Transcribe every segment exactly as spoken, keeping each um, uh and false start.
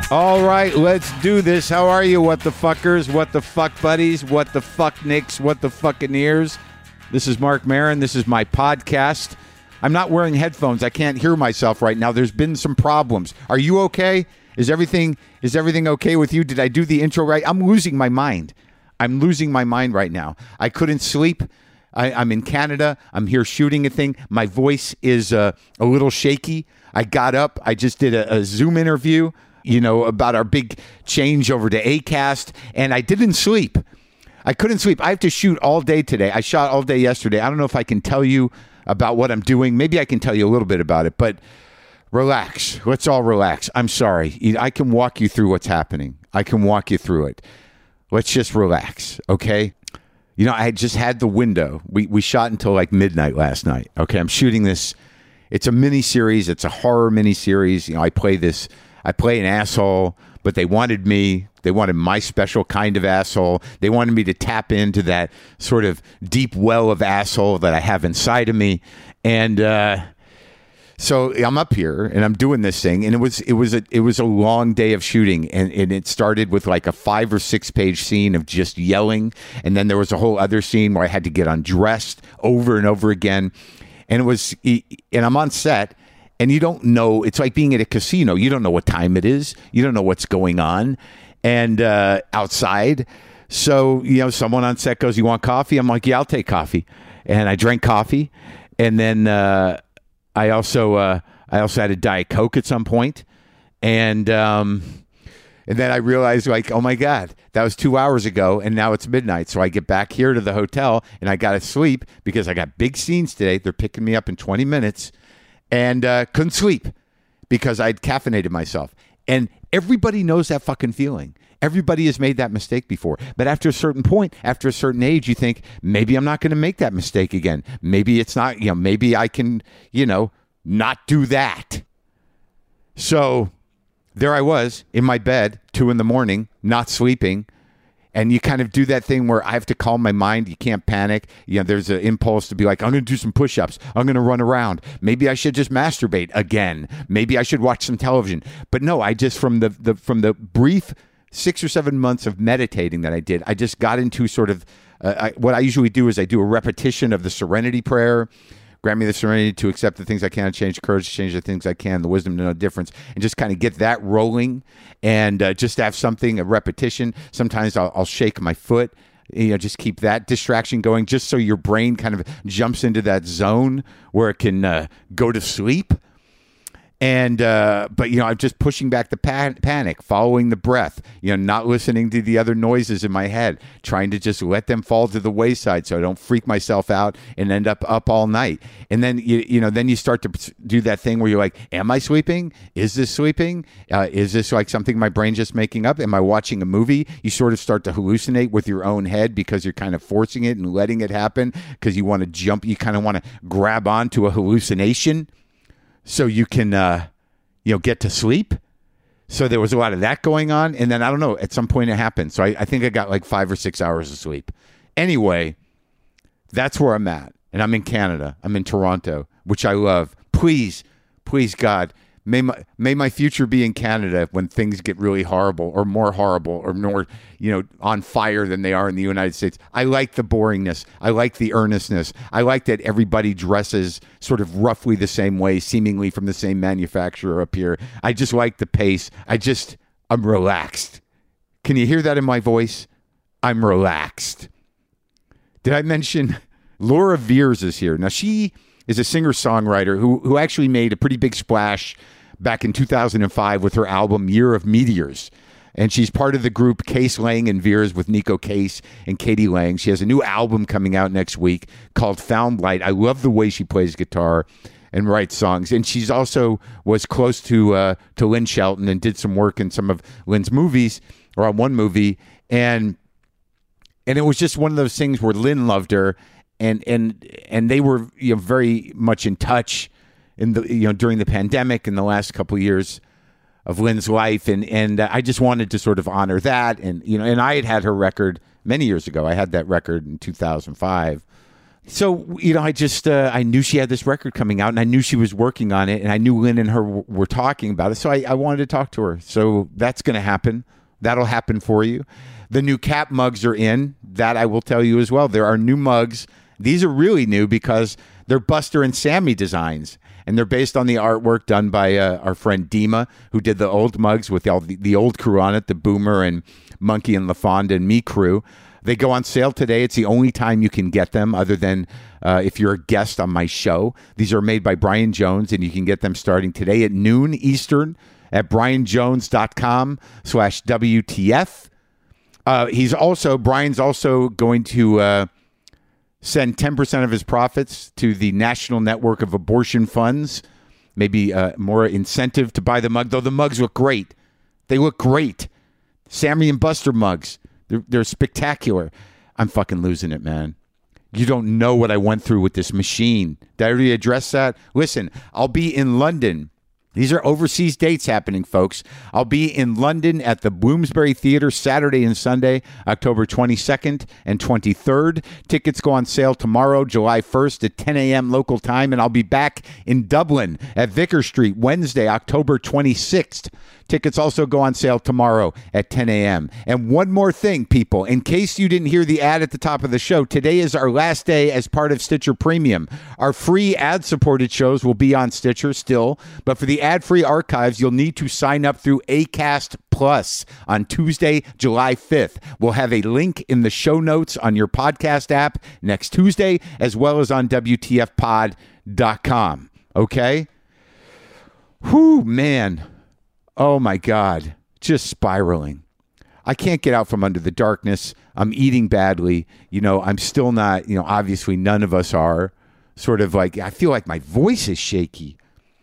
All right, let's do this. How are you, what the fuckers, what the fuck buddies, what the fuck nicks, what the fucking ears? This is Mark Maron. This is my podcast. I'm not wearing headphones. I can't hear myself right now. There's been some problems. Are you okay? Is everything is everything okay with you? Did I do the intro right? I'm losing my mind. I'm losing my mind right now. I couldn't sleep. I, I'm in Canada. I'm here shooting a thing. My voice is uh, a little shaky. I got up. I just did a, a Zoom interview, you know, about our big change over to Acast, and I didn't sleep. I couldn't sleep. I have to shoot all day today. I shot all day yesterday. I don't know if I can tell you about what I'm doing. Maybe I can tell you a little bit about it, but relax. Let's all relax. I'm sorry. I can walk you through what's happening. I can walk you through it. Let's just relax, okay? You know, I had just had the window. We we shot until like midnight last night. Okay, I'm shooting this. It's a mini series. It's a horror mini series. You know, I play this. I play an asshole, but they wanted me. They wanted my special kind of asshole. They wanted me to tap into that sort of deep well of asshole that I have inside of me. And uh, so I'm up here and I'm doing this thing. And it was it was a it was a long day of shooting. And, and it started with like a five or six page scene of just yelling. And then there was a whole other scene where I had to get undressed over and over again. And it was and I'm on set. And you don't know, it's like being at a casino. You don't know what time it is. You don't know what's going on and uh, outside. So, you know, someone on set goes, you want coffee? I'm like, yeah, I'll take coffee. And I drank coffee. And then uh, I also uh, I also had a Diet Coke at some point. And, um, and then I realized, like, oh, my God, that was two hours ago. And now it's midnight. So I get back here to the hotel and I got to sleep because I got big scenes today. They're picking me up in twenty minutes. And uh, couldn't sleep because I'd caffeinated myself. And everybody knows that fucking feeling. Everybody has made that mistake before. But after a certain point, after a certain age, you think, maybe I'm not going to make that mistake again. Maybe it's not, you know, maybe I can, you know, not do that. So there I was in my bed, two in the morning, not sleeping. And you kind of do that thing where I have to calm my mind. You can't panic. You know, there's an impulse to be like, I'm going to do some push-ups. I'm going to run around. Maybe I should just masturbate again. Maybe I should watch some television. But no, I just, from the, the from the brief six or seven months of meditating that I did, I just got into sort of, uh, I, what I usually do is I do a repetition of the Serenity Prayer. Grant me the serenity to accept the things I cannot change, the courage to change the things I can, the wisdom to know the difference, and just kind of get that rolling and uh, just have something, a repetition. Sometimes I'll, I'll shake my foot, you know, just keep that distraction going just so your brain kind of jumps into that zone where it can uh, go to sleep. And, uh, but, you know, I'm just pushing back the pan- panic, following the breath, you know, not listening to the other noises in my head, trying to just let them fall to the wayside so I don't freak myself out and end up up all night. And then, you, you know, then you start to do that thing where you're like, am I sleeping? Is this sleeping? Uh, is this like something my brain's just making up? Am I watching a movie? You sort of start to hallucinate with your own head because you're kind of forcing it and letting it happen because you want to jump, you kind of want to grab onto a hallucination so you can, uh, you know, get to sleep. So there was a lot of that going on. And then, I don't know, at some point it happened. So I, I think I got like five or six hours of sleep. Anyway, that's where I'm at. And I'm in Canada. I'm in Toronto, which I love. Please, please, God, may my, may my future be in Canada when things get really horrible or more horrible or more, you know, on fire than they are in the United States. I like the boringness. I like the earnestness. I like that everybody dresses sort of roughly the same way, seemingly from the same manufacturer up here. I just like the pace. I just, I'm relaxed. Can you hear that in my voice? I'm relaxed. Did I mention Laura Veirs is here? Now, she is a singer-songwriter who who actually made a pretty big splash back in two thousand five with her album Year of Meteors. And she's part of the group Case Lang and Veirs with Nico Case and Katie Lang. She has a new album coming out next week called Found Light. I love the way she plays guitar and writes songs. And she's also was close to uh, to Lynn Shelton and did some work in some of Lynn's movies, or on one movie. And and it was just one of those things where Lynn loved her. And and and they were, you know, very much in touch in the, you know, during the pandemic in the last couple of years of Lynn's life, and and uh, I just wanted to sort of honor that, and you know, and I had had her record many years ago. I had that record in two thousand five, So, you know, I just, uh, I knew she had this record coming out and I knew she was working on it and I knew Lynn and her w- were talking about it. So I, I wanted to talk to her. So that's going to happen. That'll happen for you. The new Cap mugs are in. That I will tell you as well. There are new mugs. These are really new because they're Buster and Sammy designs. And they're based on the artwork done by uh, our friend Dima, who did the old mugs with all the, the old crew on it, the Boomer and Monkey and LaFonda and me crew. They go on sale today. It's the only time you can get them other than uh, if you're a guest on my show. These are made by Brian Jones, and you can get them starting today at noon Eastern at brianjones.com slash WTF. Uh, he's also, Brian's also going to uh, send ten percent of his profits to the National Network of Abortion Funds. Maybe uh, more incentive to buy the mug, though the mugs look great. They look great. Sammy and Buster mugs. They're, they're spectacular. I'm fucking losing it, man. You don't know what I went through with this machine. Did I already address that? Listen, I'll be in London. These are overseas dates happening, folks. I'll be in London at the Bloomsbury Theatre Saturday and Sunday, October twenty-second and twenty-third. Tickets go on sale tomorrow, July first at ten a.m. local time. And I'll be back in Dublin at Vicar Street Wednesday, October twenty-sixth. Tickets also go on sale tomorrow at ten a.m. And one more thing, people, in case you didn't hear the ad at the top of the show, today is our last day as part of Stitcher Premium. Our free ad-supported shows will be on Stitcher still, but for the ad-free archives, you'll need to sign up through Acast Plus on Tuesday, July fifth. We'll have a link in the show notes on your podcast app next Tuesday, as well as on W T F pod dot com. Okay? Whew, man. Oh, my God. Just spiraling. I can't get out from under the darkness. I'm eating badly. You know, I'm still not, you know, obviously none of us are. Sort of like, I feel like my voice is shaky.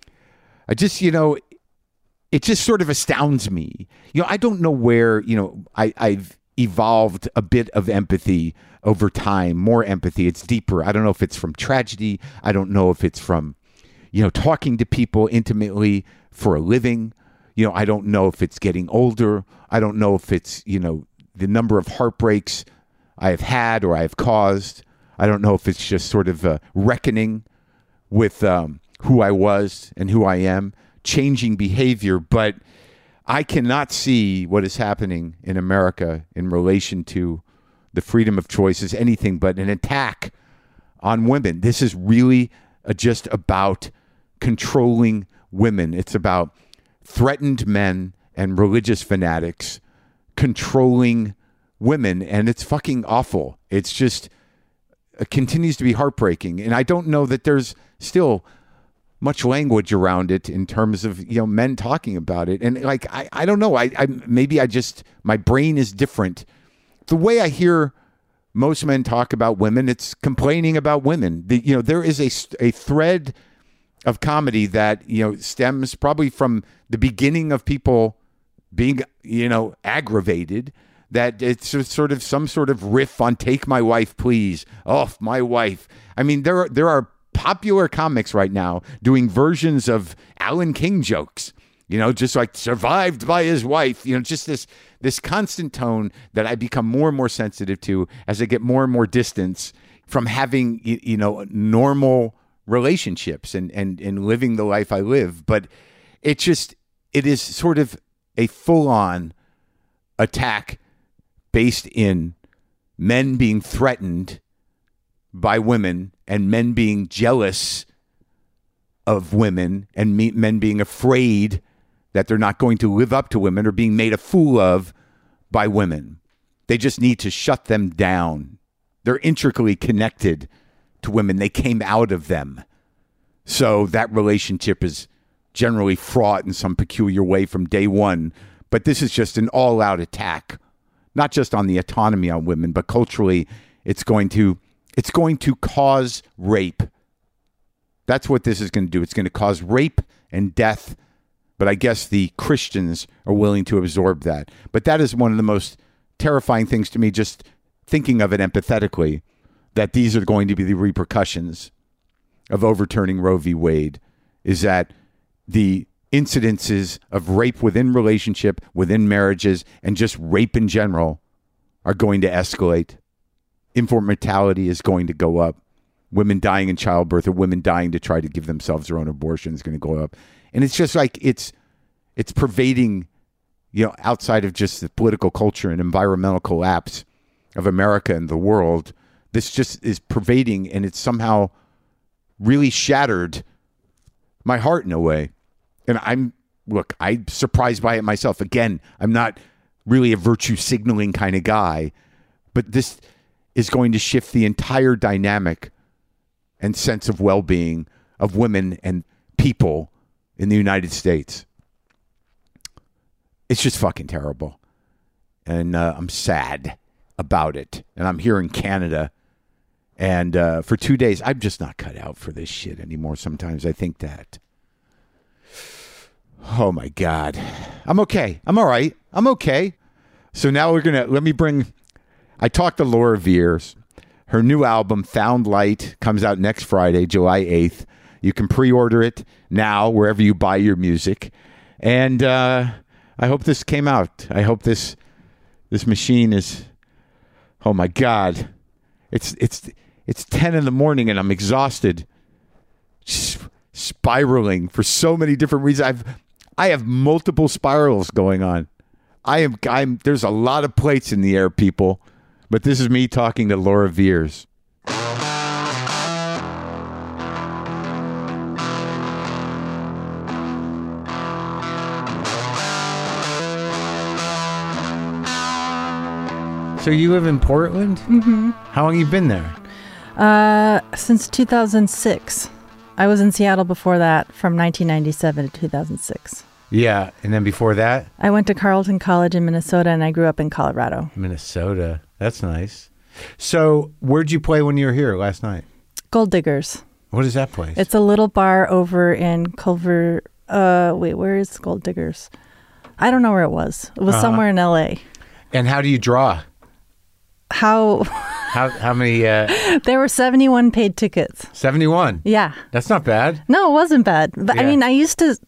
I just, you know, it just sort of astounds me. You know, I don't know where, you know, I, I've evolved a bit of empathy over time, more empathy. It's deeper. I don't know if it's from tragedy. I don't know if it's from, you know, talking to people intimately for a living. You know, I don't know if it's getting older. I don't know if it's, you know, the number of heartbreaks I have had or I have caused. I don't know if it's just sort of a reckoning with um, who I was and who I am, changing behavior. But I cannot see what is happening in America in relation to the freedom of choice as anything but an attack on women. This is really uh, just about controlling women. It's about threatened men and religious fanatics controlling women, and it's fucking awful. It's just, it continues to be heartbreaking, and I don't know that there's still much language around it in terms of, you know, men talking about it. And like, I, I don't know, I, I maybe I just, my brain is different. The way I hear most men talk about women, it's complaining about women. The, you know, there is a, a thread of comedy that, you know, stems probably from the beginning of people being, you know, aggravated, that it's sort of some sort of riff on "Take My Wife, Please." Oh, my wife. I mean, there are, there are popular comics right now doing versions of Alan King jokes, you know, just like survived by his wife, you know, just this, this constant tone that I become more and more sensitive to as I get more and more distance from having, you know, normal relationships and, and, and living the life I live. But it just, it is sort of a full-on attack based in men being threatened by women and men being jealous of women and me, men being afraid that they're not going to live up to women or being made a fool of by women. They just need to shut them down. They're intricately connected to women. They came out of them. So that relationship is generally fraught in some peculiar way from day one. But this is just an all-out attack, not just on the autonomy on women, but culturally, it's going to it's going to cause rape. That's what this is going to do. It's going to cause rape and death. But I guess the Christians are willing to absorb that. But that is one of the most terrifying things to me, just thinking of it empathetically, that these are going to be the repercussions of overturning Roe v. Wade, is that the incidences of rape within relationship, within marriages, and just rape in general are going to escalate. Infant mortality is going to go up. women dying in childbirth or women dying to try to give themselves their own abortion is going to go up. And it's just like it's it's pervading, you know, outside of just the political culture and environmental collapse of America and the world. This just is pervading, and it's somehow really shattered my heart in a way. And I'm, look, I'm surprised by it myself. Again, I'm not really a virtue signaling kind of guy, but this is going to shift the entire dynamic and sense of well-being of women and people in the United States. It's just fucking terrible. And uh, I'm sad about it. And I'm here in Canada. And uh, for two days, I'm just not cut out for this shit anymore. Sometimes I think that. Oh, my God. I'm okay. I'm all right. I'm okay. So now we're going to, let me bring, I talked to Laura Veirs. Her new album, Found Light, comes out next Friday, July eighth. You can pre-order it now wherever you buy your music. And uh, I hope this came out. I hope this this machine is, oh, my God. It's it's it's ten in the morning and I'm exhausted. Just spiraling for so many different reasons. I've I have multiple spirals going on. I am I'm there's a lot of plates in the air, people. But this is me talking to Laura Veirs. So you live in Portland? Mm-hmm. How long have you been there? Uh, since two thousand six. I was in Seattle before that, from nineteen ninety-seven to two thousand six. Yeah, and then before that? I went to Carleton College in Minnesota, and I grew up in Colorado. Minnesota. That's nice. So where'd you play when you were here last night? Gold Diggers. What is that place? It's a little bar over in Culver. Uh, wait, where is Gold Diggers? I don't know where it was. It was uh-huh. somewhere in L A. And how do you draw? How? how how many? Uh... There were seventy-one paid tickets. seventy-one? Yeah. That's not bad. No, it wasn't bad. But yeah. I mean, I used to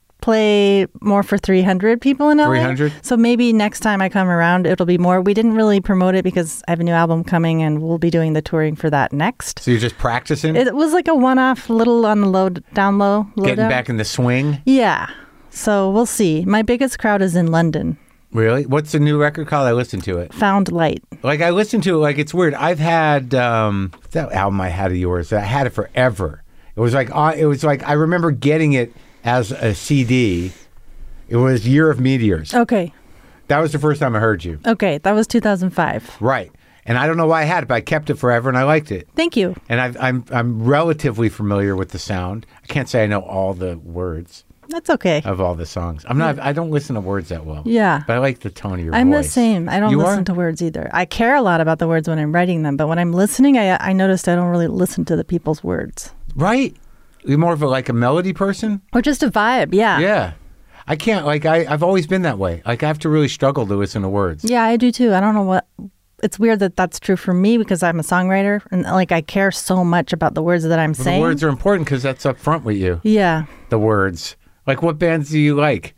play more for three hundred people in L A. three hundred? So maybe next time I come around, it'll be more. We didn't really promote it because I have a new album coming and we'll be doing the touring for that next. So you're just practicing? It was like a one-off, little on the low, down low. Low Getting down. back in the swing? Yeah. So we'll see. My biggest crowd is in London. Really? What's the new record called? I listened to it. Found Light. Like, I listened to it, like, it's weird. I've had, um, that album I had of yours, I had it forever. It was like, uh, it was like, I remember getting it as a C D. It was Year of Meteors. Okay. That was the first time I heard you. Okay, that was two thousand five. Right. And I don't know why I had it, but I kept it forever and I liked it. Thank you. And I've, I'm I'm relatively familiar with the sound. I can't say I know all the words. That's okay. Of all the songs. I'm not, I don't listen to words that well. Yeah. But I like the tone of your I'm voice. the same. I don't you listen are? to words either. I care a lot about the words when I'm writing them, but when I'm listening, I I noticed I don't really listen to the people's words. Right. You're more of a, like a melody person? Or just a vibe, yeah. Yeah. I can't, like, I, I've always been that way. Like, I have to really struggle to listen to words. Yeah, I do too. I don't know what, it's weird that that's true for me because I'm a songwriter and, like, I care so much about the words that I'm well, saying. The words are important because that's up front with you. Yeah. The words. Like, what bands do you like?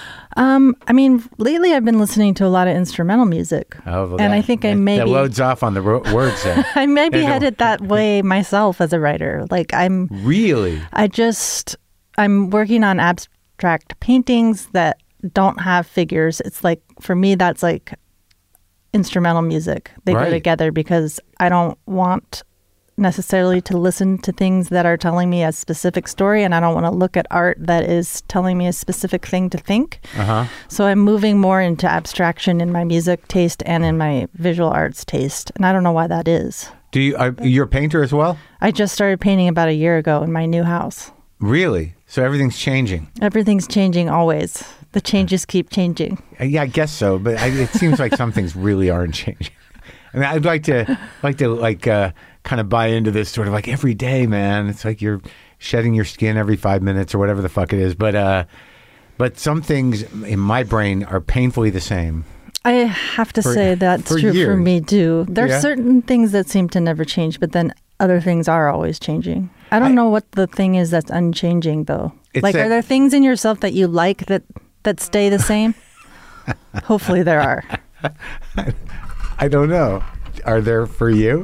Um, I mean, lately I've been listening to a lot of instrumental music. Oh, well, and that, I think that, I maybe... That loads off on the ro- words then. I may be headed that way myself as a writer. Like, I'm... Really? I just... I'm working on abstract paintings that don't have figures. It's like, for me, that's like instrumental music. They right. go together because I don't want necessarily to listen to things that are telling me a specific story, and I don't want to look at art that is telling me a specific thing to think. Uh-huh. So I'm moving more into abstraction in my music taste and in my visual arts taste, and I don't know why that is. Do you? Are, you're a painter as well? I just started painting about a year ago in my new house. Really? So everything's changing? Everything's changing always. The changes keep changing. Yeah, I guess so, but I, it seems like some things really aren't changing. I mean, I'd like to, like to, like, uh, kind of buy into this sort of like every day, man. It's like you're shedding your skin every five minutes or whatever the fuck it is. But, uh, but some things in my brain are painfully the same. I have to for, say that's for true years. for me too. There's yeah? certain things that seem to never change, but then other things are always changing. I don't I, know what the thing is that's unchanging though. Like, that, are there things in yourself that you like that, that stay the same? Hopefully there are. I don't know. Are there for you?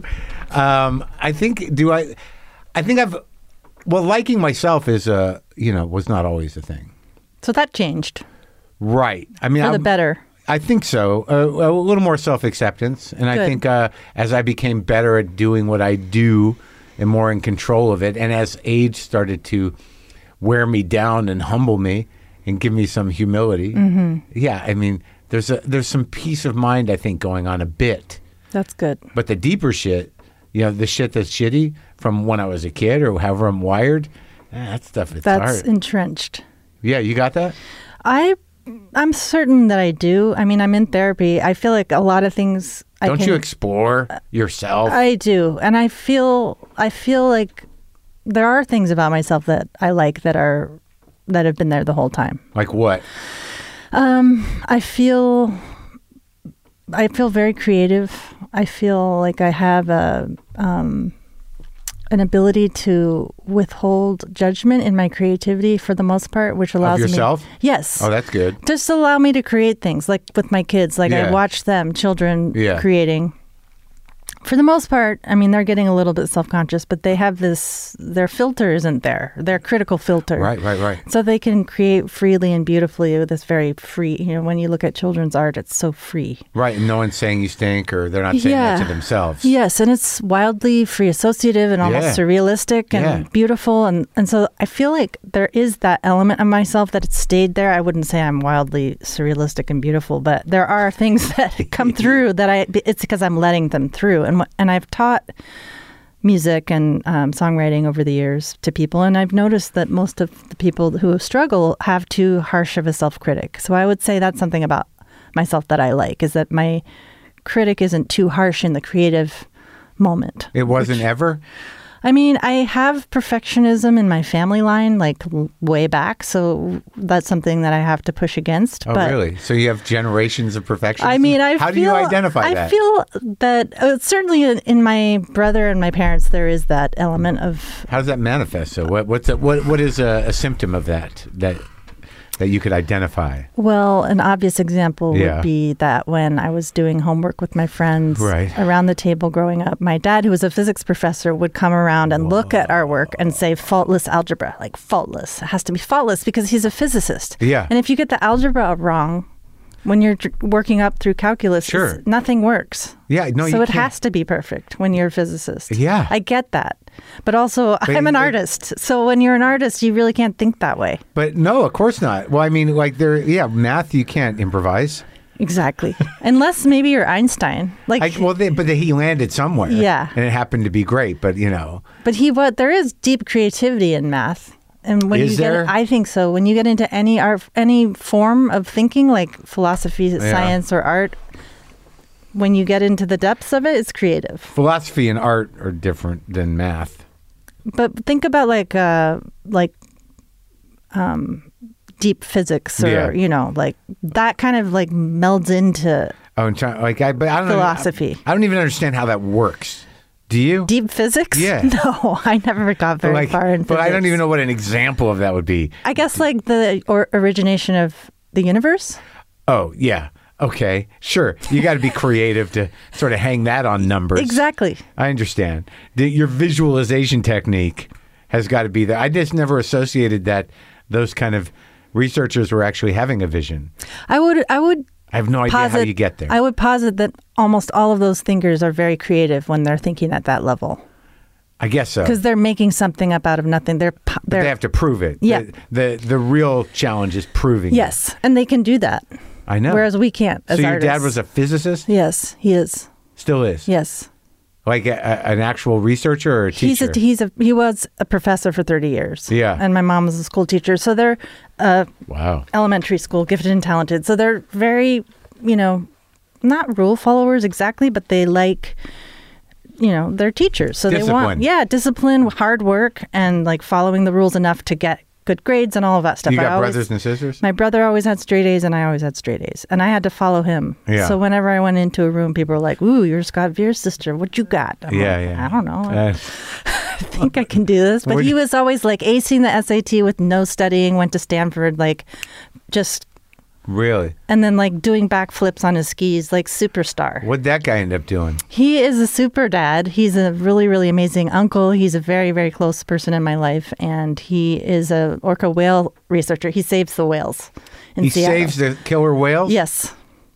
Um, I think, do I, I think I've, well, liking myself is, uh, you know, was not always a thing. So that changed. Right. I mean, For the I'm, better. I think so. Uh, a little more self-acceptance. And Good. I think uh, as I became better at doing what I do and more in control of it, and as age started to wear me down and humble me and give me some humility, mm-hmm. yeah, I mean, there's a there's some peace of mind, I think, going on a bit. That's good. But the deeper shit, you know, the shit that's shitty from when I was a kid or however I'm wired, eh, that stuff, it's That's hard. entrenched. Yeah, you got that? I, I'm certain that I do. I mean, I'm in therapy. I feel like a lot of things. Don't I can, you explore yourself? I do, and I feel. I feel like there are things about myself that I like that are that have been there the whole time. Like what? Um, I feel. I feel very creative. I feel like I have a um, an ability to withhold judgment in my creativity for the most part, which allows Of yourself? me. Yes. Oh, that's good. Just allow me to create things, like with my kids. Like Yeah. I watch them, children Yeah. creating. For the most part, I mean, they're getting a little bit self-conscious, but they have this, their filter isn't there. Their critical filter. Right, right, right. So they can create freely and beautifully with this very free, you know, when you look at children's art, it's so free. Right, and no one's saying you stink or they're not saying Yeah. that to themselves. Yes, and it's wildly free associative and almost Yeah. surrealistic and Yeah. beautiful. And, and so I feel like there is that element of myself that it's stayed there. I wouldn't say I'm wildly surrealistic and beautiful, but there are things that come through that I, it's because I'm letting them through. And, wh- and I've taught music and um, songwriting over the years to people, and I've noticed that most of the people who struggle have too harsh of a self-critic. So I would say that's something about myself that I like, is that my critic isn't too harsh in the creative moment. It wasn't ever? I mean, I have perfectionism in my family line, like l- way back, so that's something that I have to push against. Oh, but really? So you have generations of perfectionism? I mean, I How feel, do you identify I that? feel that uh, certainly in, in my brother and my parents, there is that element of. How does that manifest? So what what's a, what what is a, a symptom of that that that you could identify? Well, an obvious example Yeah. would be that when I was doing homework with my friends Right. around the table growing up, my dad, who was a physics professor, would come around and look at our work and say faultless algebra, like faultless. It has to be faultless because he's a physicist. Yeah. And if you get the algebra wrong, when you're dr- working up through calculus, Sure. it's- nothing works. Yeah, no, so you it can't. has to be perfect when you're a physicist. Yeah. I get that. But also, I'm an you- artist. So when you're an artist, you really can't think that way. But no, of course not. Well, I mean, like there, yeah, math you can't improvise. Exactly. Unless maybe you're Einstein. Like, I, well, they, but they, he landed somewhere. Yeah. and it happened to be great. But you know, but he what there is deep creativity in math. And when Is you there? get I think so. When you get into any art any form of thinking, like philosophy, science, or art, when you get into the depths of it, it's creative. philosophy and art are different than math. But think about like uh like um deep physics, or Yeah. you know, like that kind of like melds into Oh, and try, like I, but I don't Philosophy. I, I don't even understand how that works. Do you? deep physics. Yeah. No, I never got very like, far in but physics. I don't even know what an example of that would be. I guess like the or origination of the universe. Oh, yeah. Okay, sure. You got to be creative to sort of hang that on numbers. Exactly. I understand. The, your visualization technique has got to be there. I just never associated that those kind of researchers were actually having a vision. I would I would I have no idea posit, how you get there. I would posit that almost all of those thinkers are very creative when they're thinking at that level, I guess so. because they're making something up out of nothing. They're po- But they're they have to prove it. Yeah. The, the the real challenge is proving it. yes, and they can do that. I know. Whereas we can't. As so your artists. dad was a physicist? Yes, he is. Still is? Yes, Like a, a, an actual researcher or a he's teacher? a he's a he was a professor for thirty years. Yeah. and my mom was a school teacher, so they're uh, Wow. elementary school, gifted and talented. So they're very, you know, not rule followers exactly, but they like, you know, they're teachers. So they Discipline. want, yeah, discipline, hard work, and like following the rules enough to get good grades and all of that stuff. You I got always- brothers and sisters? My brother always had straight A's and I always had straight A's. And I had to follow him. Yeah. So whenever I went into a room, people were like, ooh, you're Scott Veer's sister. What you got? I'm Yeah, like, yeah. I don't know. Uh, I think I can do this. But Would he you- was always like acing the S A T with no studying, went to Stanford, like just Really? And then like doing backflips on his skis, like superstar. What'd that guy end up doing? He is a super dad. He's a really, really amazing uncle. He's a very, very close person in my life. And he is a orca whale researcher. He saves the whales in He Seattle. saves the killer whales? Yes.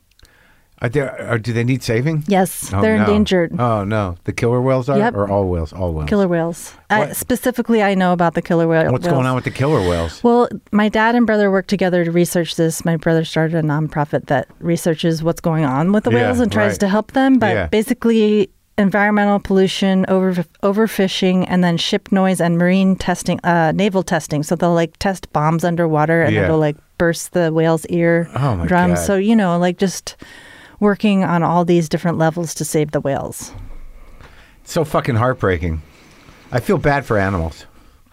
Are there, are, do they need saving? Yes. Oh, They're no. endangered. Oh, no. The killer whales are? Yep. Or all whales? All whales. Killer whales. I, What- specifically, I know about the killer whale. What's whales. going on with the killer whales? Well, my dad and brother worked together to research this. My brother started a nonprofit that researches what's going on with the Yeah, whales and tries right. to help them. But Yeah. basically, environmental pollution, over overfishing, and then ship noise and marine testing, uh, naval testing. So they'll like test bombs underwater and Yeah. it'll like burst the whale's ear Oh, my drums. God. So, you know, like just working on all these different levels to save the whales. It's so fucking heartbreaking. I feel bad for animals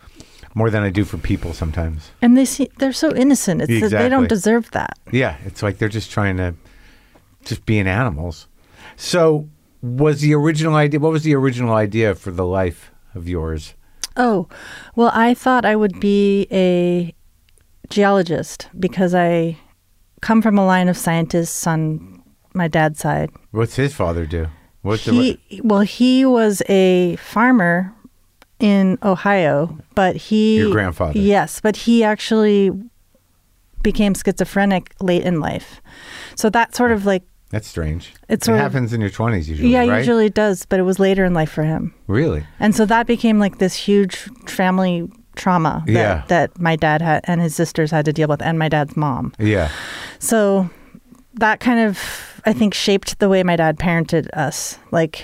more than I do for people sometimes. And they see, they're so innocent. It's that they Exactly. don't deserve that. Yeah, it's like they're just trying to just being animals. So, was the original idea? What was the original idea for the life of yours? Oh, well, I thought I would be a geologist because I come from a line of scientists on my dad's side. What's his father do? What's He, well, he was a farmer in Ohio, but he... Your grandfather. Yes, but he actually became schizophrenic late in life. So that sort of like... That's strange. It's it sort of- happens in your twenties usually, Yeah, right? usually it does, but it was later in life for him. Really? And so that became like this huge family trauma that, Yeah. that my dad had and his sisters had to deal with, and my dad's mom. Yeah. So that kind of, I think, shaped the way my dad parented us. Like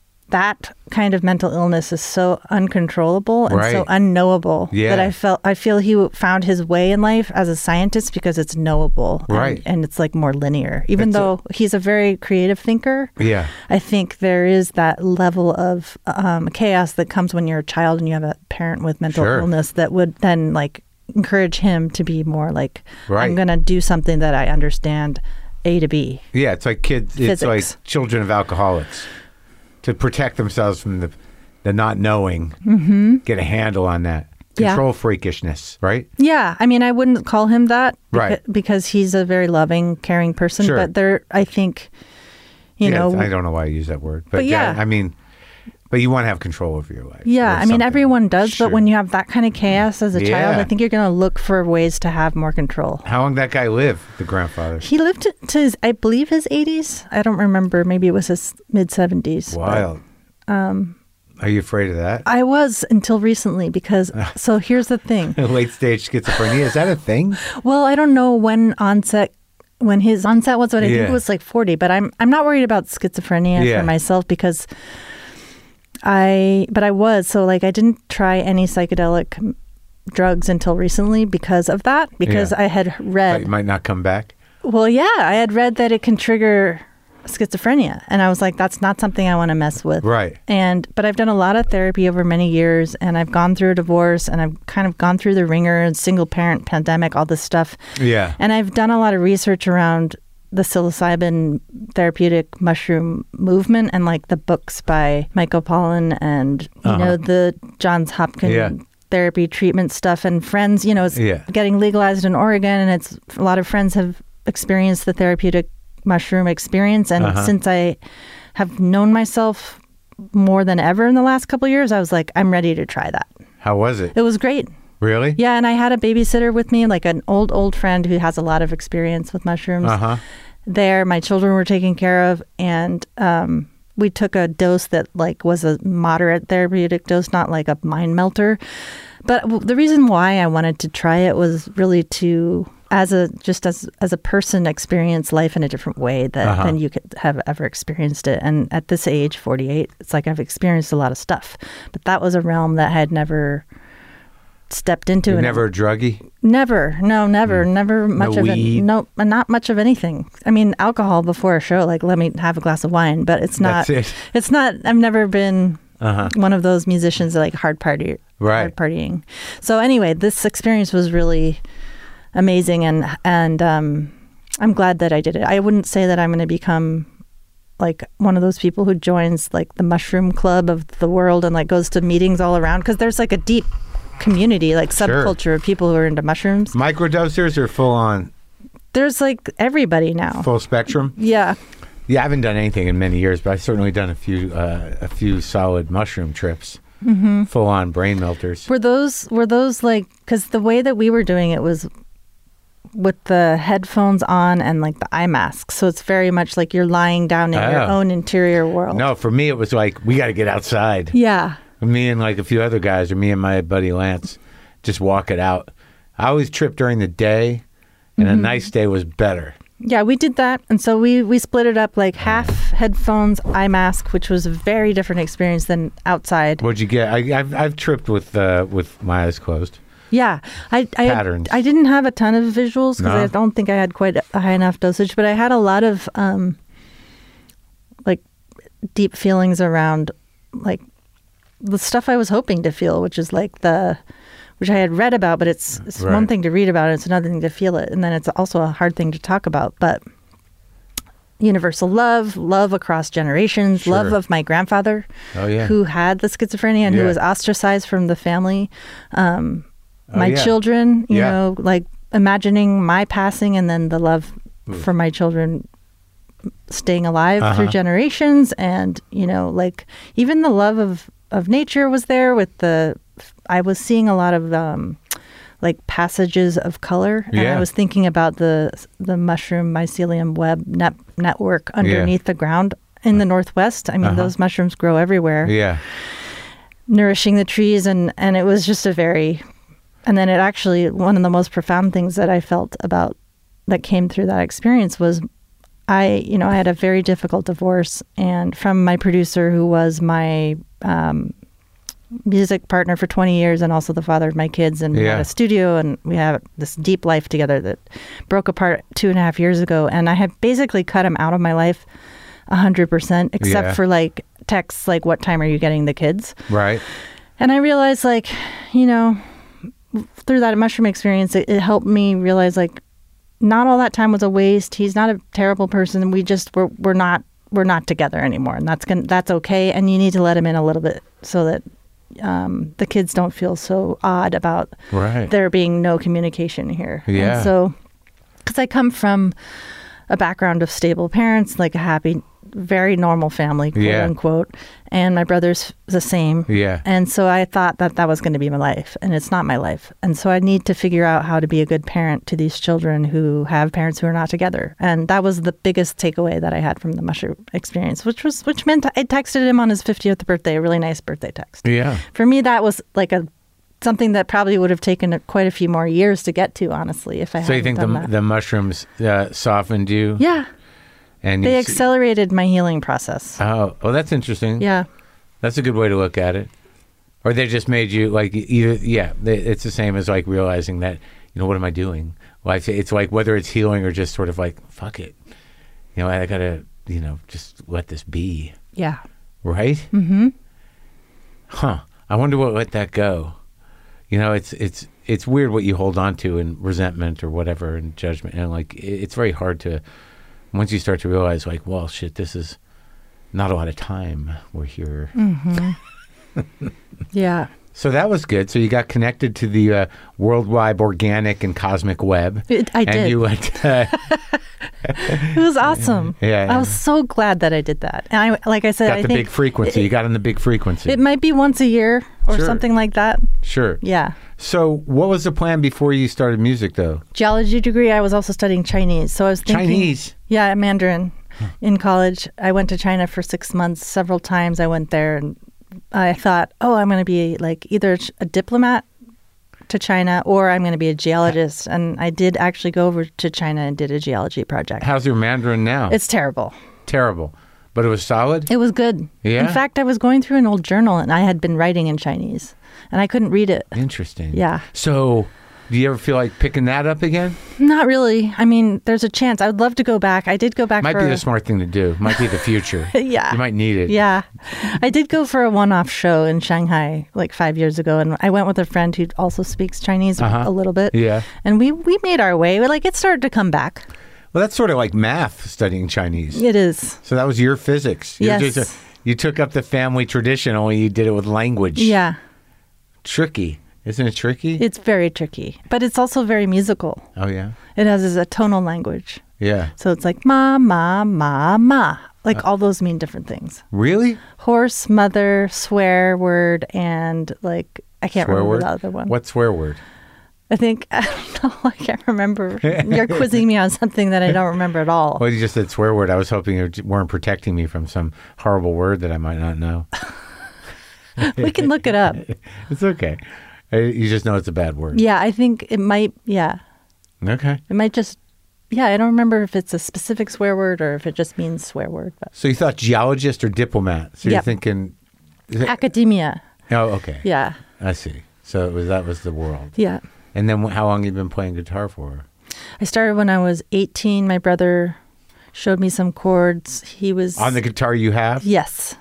that kind of mental illness is so uncontrollable and so Right. unknowable Yeah. that I felt I feel he found his way in life as a scientist because it's knowable, and- Right. and, it's like more linear. Even That's a- though he's a very creative thinker, Yeah. I think there is that level of um, chaos that comes when you're a child and you have a parent with mental Sure. illness that would then like encourage him to be more like, Right. I'm going to do something that I understand A to B. Yeah, it's like kids. It's Physics. like children of alcoholics to protect themselves from the the not knowing. Get a handle on that Mm-hmm. Yeah. control freakishness, right? Yeah, I mean, I wouldn't call him that beca- Right. because he's a very loving, caring person. Sure. But there, I think, you yeah, know, I don't know why I use that word, but, But yeah, yeah. I mean, but you want to have control over your life. yeah, or I mean, something. everyone does. Sure. But when you have that kind of chaos as a child, Yeah. I think you're going to look for ways to have more control. How long did that guy live? The grandfather. He lived to, to his, I believe, his eighties. I don't remember. Maybe it was his mid seventies. Wild. Um, Are you afraid of that? I was until recently because, so here's the thing. Late stage schizophrenia, is that a thing? Well, I don't know when onset, when his onset was, but I think Yeah. it was like forty. But I'm I'm not worried about schizophrenia Yeah. for myself because I, but I was. So like I didn't try any psychedelic drugs until recently because of that, because Yeah. I had That read, might not come back. well, yeah, I had read that it can trigger schizophrenia. And I was like, that's not something I want to mess with. Right. And but I've done a lot of therapy over many years, and I've gone through a divorce, and I've kind of gone through the ringer and single parent pandemic, all this stuff. Yeah. And I've done a lot of research around the psilocybin therapeutic mushroom movement and like the books by Michael Pollan and you Uh-huh. know the Johns Hopkins Yeah. therapy treatment stuff and friends. You know, it's Yeah. getting legalized in Oregon, and it's a lot of friends have experienced the therapeutic mushroom experience. And Uh-huh. since I have known myself more than ever in the last couple of years, I was like, I'm ready to try that. How was it? It was great. Really? Yeah, and I had a babysitter with me, like an old, old friend who has a lot of experience with mushrooms. Uh-huh. There, my children were taken care of, and um, we took a dose that like was a moderate therapeutic dose, not like a mind melter. But w- the reason why I wanted to try it was really to, as a just as as a person, experience life in a different way that Uh-huh. than you could have ever experienced it. And at this age, forty-eight, it's like I've experienced a lot of stuff, but that was a realm that I had never stepped into. You're and never a druggie? Never, no, never, never much of weed? it. No, not much of anything. I mean, alcohol before a show, like let me have a glass of wine, but it's not. That's it. It's not. I've never been Uh-huh. one of those musicians that like hard party, Right. hard partying. So anyway, this experience was really amazing, and and um, I'm glad that I did it. I wouldn't say that I'm going to become like one of those people who joins like the mushroom club of the world and like goes to meetings all around, because there's like a deep community, like Sure. subculture of people who are into mushrooms. Microdosers or full on? there's like everybody now. Full spectrum. Yeah. Yeah, I haven't done anything in many years, but I've certainly done a few uh, a few solid mushroom trips. Mm-hmm. Full on brain melters. Were those were those like, because the way that we were doing it was with the headphones on and like the eye mask, so it's very much like you're lying down in oh. your own interior world. No, for me it was like, we got to get outside. Yeah. Me and like a few other guys, or me and my buddy Lance, just walk it out. I always trip during the day, and mm-hmm. a nice day was better. Yeah, we did that. And so we, we split it up like half headphones, eye mask, which was a very different experience than outside. What'd you get? I, I've, I've tripped with uh, with my eyes closed. Yeah. I, I, Patterns. I didn't have a ton of visuals because No? I don't think I had quite a high enough dosage, but I had a lot of um, like deep feelings around like the stuff I was hoping to feel, which is like the... which I had read about, but it's, it's right. one thing to read about it, it's another thing to feel it. And then it's also a hard thing to talk about. But universal love, love across generations, Sure. love of my grandfather, Oh, yeah. who had the schizophrenia and Yeah. who was ostracized from the family. Um, Oh, my yeah. children, you Yeah. know, like imagining my passing and then the love Oof. for my children staying alive Uh-huh. through generations. And, you know, like even the love of, of nature was there with the... I was seeing a lot of um, like passages of color, and Yeah. I was thinking about the the mushroom mycelium web net, network underneath the ground in the Northwest. I mean, Uh-huh. those mushrooms grow everywhere, Yeah. nourishing the trees, and and it was just a very, and then it actually, one of the most profound things that I felt about that came through that experience was, I you know I had a very difficult divorce, and from my producer who was my um, music partner for twenty years and also the father of my kids, and we Yeah. had a studio and we had this deep life together that broke apart two and a half years ago, and I had basically cut him out of my life a hundred percent except Yeah. for like texts like, what time are you getting the kids? Right. And I realized, like, you know, through that mushroom experience, it, it helped me realize, like, not all that time was a waste. He's not a terrible person. We just we're we're not we're not together anymore, and that's gonna that's okay. And you need to let him in a little bit so that um, the kids don't feel so odd about Right. there being no communication here. Yeah. And so, because I come from a background of stable parents, like a happy, very normal family, quote Yeah. unquote, and my brother's the same. Yeah. And so I thought that that was going to be my life, and it's not my life. And so I need to figure out how to be a good parent to these children who have parents who are not together. And that was the biggest takeaway that I had from the mushroom experience, which was which meant I texted him on his fiftieth birthday, a really nice birthday text. Yeah. For me, that was like a something that probably would have taken a, quite a few more years to get to, honestly, if I So hadn't you think the done that. the mushrooms uh, softened you? Yeah, And they you accelerated my healing process. Oh, well, that's interesting. Yeah. That's a good way to look at it. Or they just made you like either. Yeah, they, it's the same as like realizing that, you know, what am I doing? Well, I say it's like whether it's healing or just sort of like, fuck it. You know, I gotta, you know, just let this be. Yeah. Right? Mm-hmm. Huh. I wonder what let that go. You know, it's it's it's weird what you hold on to in resentment or whatever and judgment, and like it, it's very hard to once you start to realize like, well, shit, this is not a lot of time we're here. Mm-hmm. Yeah. So that was good. So you got connected to the uh, worldwide organic and cosmic web. It, I and did. you went. Uh, It was awesome. Yeah, yeah. I was so glad that I did that. And I, like I said, got I the think big frequency. It, you got on the big frequency. it might be once a year or Sure. something like that. Sure. Yeah. So what was the plan before you started music, though? Geology degree. I was also studying Chinese. So I was thinking. Chinese? Yeah, Mandarin. In college, I went to China for six months. Several times I went there, and I thought, oh, I'm going to be like either a diplomat to China or I'm going to be a geologist. And I did actually go over to China and did a geology project. How's your Mandarin now? It's terrible. Terrible. But it was solid? It was good. Yeah? In fact, I was going through an old journal and I had been writing in Chinese and I couldn't read it. Interesting. Yeah. So do you ever feel like picking that up again? Not really. I mean, there's a chance. I would love to go back. I did go back Might for be the smart thing to do. Might be the future. Yeah. You might need it. Yeah. I did go for a one-off show in Shanghai like five years ago, and I went with a friend who also speaks Chinese Uh-huh. a little bit. Yeah. And we, we made our way. Like, it started to come back. Well, that's sort of like math, studying Chinese. It is. So that was your physics. You're Yes. just a- you took up the family tradition, only you did it with language. Yeah. Tricky. Isn't it tricky? It's very tricky, but it's also very musical. Oh, yeah? It has a tonal language. Yeah. So it's like ma, ma, ma, ma. Like all those mean different things. Really? Horse, mother, swear word, and like, I can't Swear remember word? the other one. What swear word? I think, I don't know, I can't remember. You're quizzing me on something that I don't remember at all. Well, you just said swear word. I was hoping you weren't protecting me from some horrible word that I might not know. We can look it up. It's okay. Uh, You just know it's a bad word. Yeah, I think it might, yeah. Okay. It might just, yeah, I don't remember if it's a specific swear word or if it just means swear word. But So you thought geologist or diplomat? So you're Yep. thinking... is it- academia, Oh, okay. yeah, I see. So it was that was the world. yeah. And then wh- how long have you been playing guitar for? I started when I was eighteen. My brother showed me some chords. He was... On the guitar you have? Yes.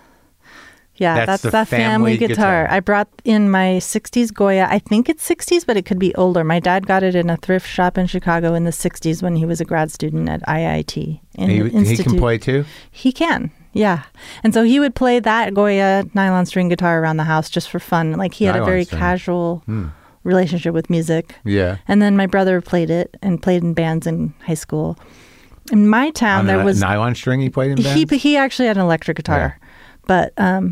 Yeah, That's that's, the that family family, guitar. guitar. I brought in my sixties Goya. I think it's sixties, but it could be older. My dad got it in a thrift shop in Chicago in the sixties when he was a grad student at I I T. In He, he Institute. can play too? He can, yeah. And so he would play that Goya nylon string guitar around the house just for fun. Like he had Nylon a very string. casual Hmm. relationship with music. Yeah. And then my brother played it and played in bands in high school. In my town, On there a was nylon string he played in he bands? he actually had an electric guitar, but um,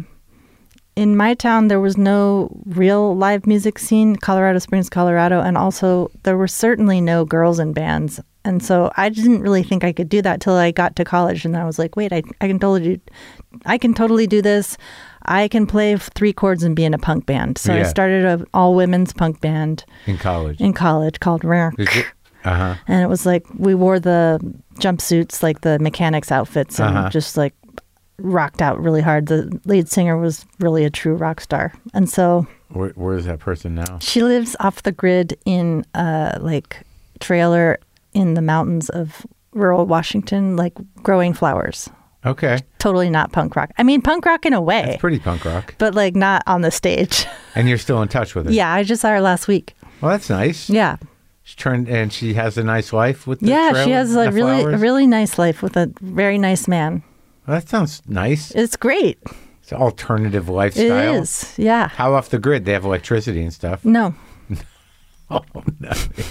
in my town there was no real live music scene, Colorado Springs, Colorado, and also there were certainly no girls in bands. And so I didn't really think I could do that till I got to college, and I was like, wait, I I can totally, I can totally do this. I can play three chords and be in a punk band. So I Yeah. started a all women's punk band In college. in college called Rare. Is it- uh-huh. And it was like we wore the jumpsuits, like the mechanics outfits, and Uh-huh. just like rocked out really hard. The lead singer was really a true rock star. And so Where, where is that person now? she lives off the grid in a like trailer in the mountains of rural Washington, like growing flowers. Okay. Totally not punk rock. I mean, punk rock in a way, It's pretty punk rock. but like not on the stage. And you're still in touch with her? Yeah, I just saw her last week. Well, that's nice. Yeah. She turned, and she has a nice life with the Yeah, trailer she has and a the really, a flowers? really nice life with a very nice man. Well, that sounds nice. It's great. It's an alternative It lifestyle. is. Yeah. How off the grid? They have electricity and stuff. No, Oh, no. no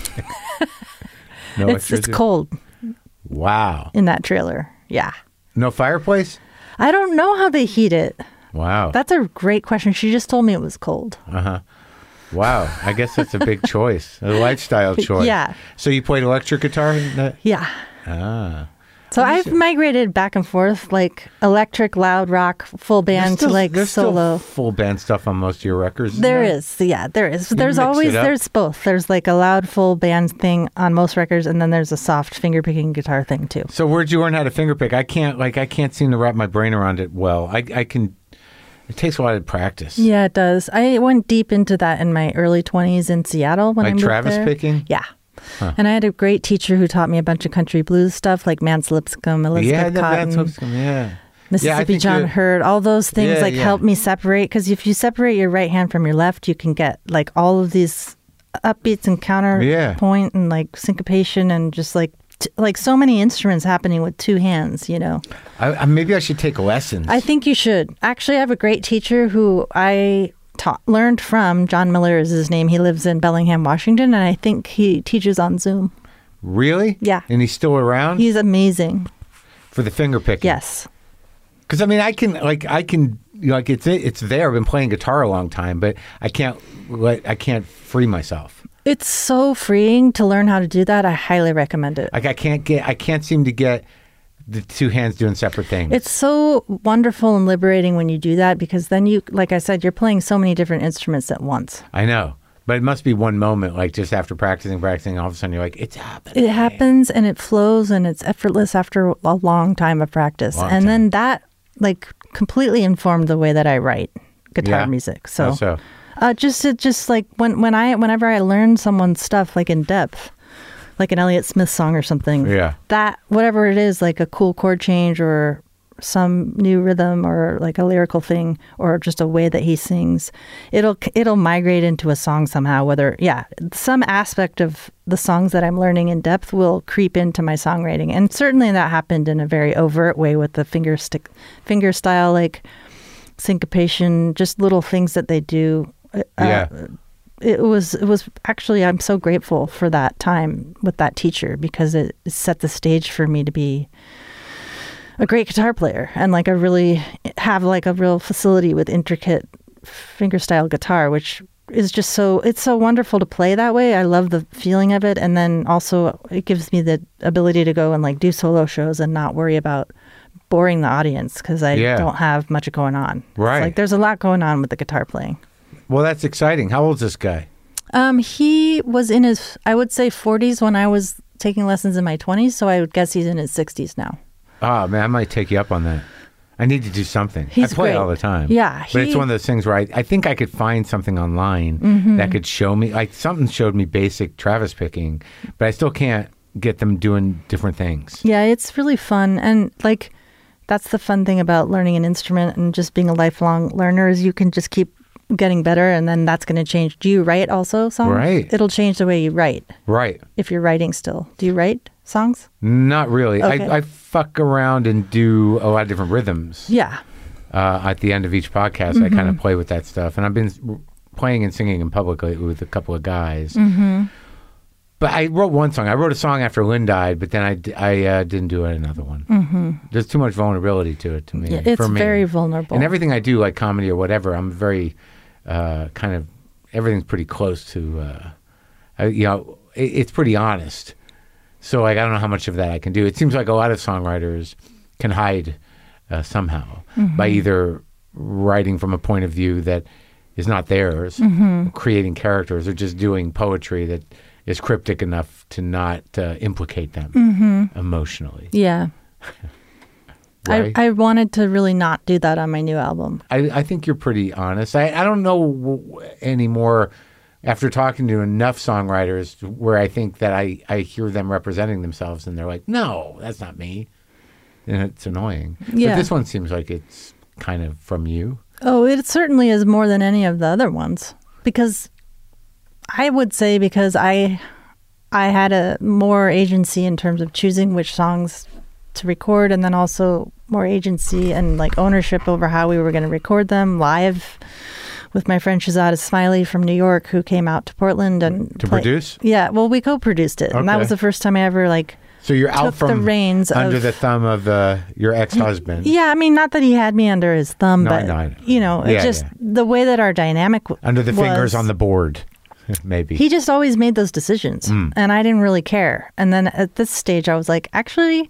it's electricity? it's cold Wow. in that trailer. Yeah. No fireplace? I don't know how they heat it. Wow. That's a great question. She just told me it was cold. Uh-huh. Wow. I guess that's a big choice. A lifestyle choice. Yeah. So you played electric guitar? In that? Yeah. Ah. So I've migrated back and forth, like electric, loud rock, full band There's still- to like there's solo. Still full band stuff on most of your records. isn't There is, yeah, there is. There's mix always it up. there's both. There's like a loud full band thing on most records, and then there's a soft finger picking guitar thing too. So where'd you learn how to fingerpick? I can't like I can't seem to wrap my brain around it well. I I can. It takes a lot of practice. Yeah, it does. I went deep into that in my early twenties in Seattle when I Like moved Travis there. picking? Yeah. And I had a great teacher who taught me a bunch of country blues stuff like Mance Lipscomb, Elizabeth Yeah, the Cotton, Vance Lipscomb, yeah. Mississippi think John you- Hurd. All those things Yeah, like yeah. help me separate, because if you separate your right hand from your left, you can get like all of these upbeats and counterpoint Yeah. and like syncopation and just like t- like so many instruments happening with two hands, you know. I, I, maybe I should take lessons. I think you should. Actually, I have a great teacher who I taught, learned from. John Miller is his name. He lives in Bellingham, Washington, and I think he teaches on Zoom. Really? Yeah. And he's still around He's amazing. for the finger picking. Yes. Because I mean, I can like I can like it's it's there. I've been playing guitar a long time, but I can't let I can't free myself. It's so freeing to learn how to do that. I highly recommend it. Like I can't get I can't seem to get the two hands doing separate things. It's so wonderful and liberating when you do that, because then you, like I said, you're playing so many different instruments at once. I know. But it must be one moment, like just after practicing, practicing, all of a sudden you're like, it's happening. It happens and it flows and it's effortless after a long time of practice. Long and time. then that like completely informed the way that I write guitar Yeah. music. So, How so? Uh, just it just like when when I whenever I learn someone's stuff like in depth, like an Elliott Smith song or something. Yeah. That whatever it is, like a cool chord change or some new rhythm or like a lyrical thing or just a way that he sings, it'll it'll migrate into a song somehow. Whether yeah, some aspect of the songs that I'm learning in depth will creep into my songwriting, and certainly that happened in a very overt way with the finger stick finger style, like syncopation, just little things that they do. Uh, Yeah. it was it was actually, I'm so grateful for that time with that teacher, because it set the stage for me to be a great guitar player, and like I really have like a real facility with intricate fingerstyle guitar, which is just so, it's so wonderful to play that way. I love the feeling of it. And then also it gives me the ability to go and like do solo shows and not worry about boring the audience, because I Yeah. don't have much going on. Right. It's like there's a lot going on with the guitar playing. Well, that's exciting. How old's this guy? Um, he was in his, I would say forties when I was taking lessons in my twenties. So I would guess he's in his sixties now. Oh, man, I might take you up on that. I need to do something. He's I play great. all the time. Yeah, But it's he- one of those things where I, I think I could find something online Mm-hmm. that could show me, like something showed me basic Travis picking, but I still can't get them doing different things. Yeah, it's really fun. And like, that's the fun thing about learning an instrument and just being a lifelong learner, is you can just keep getting better, and then that's going to change. Do you write also songs? Right. It'll change the way you write Right. if you're writing still. Do you write songs? Not really. Okay. I, I fuck around and do a lot of different rhythms. Yeah. Uh, at the end of each podcast, Mm-hmm. I kind of play with that stuff. And I've been s- playing and singing in public lately with a couple of guys. Mm-hmm. But I wrote one song. I wrote a song after Lynn died, but then I, d- I uh, didn't do another one. Mm-hmm. There's too much vulnerability to it to me. Yeah, it's for me. very vulnerable. And everything I do, like comedy or whatever, I'm very uh, kind of, everything's pretty close to, uh, I, you know, it, it's pretty honest. So like, I don't know how much of that I can do. It seems like a lot of songwriters can hide uh, somehow Mm-hmm. by either writing from a point of view that is not theirs, Mm-hmm. creating characters, or just doing poetry that is cryptic enough to not uh, implicate them Mm-hmm. emotionally. Yeah. Right? I, I wanted to really not do that on my new album. I, I think you're pretty honest. I, I don't know w- anymore after talking to enough songwriters where I think that I, I hear them representing themselves and they're like, no, that's not me. And it's annoying. Yeah. But this one seems like it's kind of from you. Oh, it certainly is more than any of the other ones, because I would say because I I had a more agency in terms of choosing which songs to record, and then also more agency and like ownership over how we were going to record them live with my friend Shazada Smiley from New York, who came out to Portland and To play- produce? Yeah, well, we co-produced it, and that Okay. was the first time I ever like. So you're out Took the from reins under of- the thumb of uh, your ex-husband. Yeah, I mean, not that he had me under his thumb, No, I but know, I know. you know, it Yeah, just yeah. the way that our dynamic w- Under the fingers was- on the board, maybe. He just always made those decisions, Mm. and I didn't really care. And then at this stage, I was like, actually,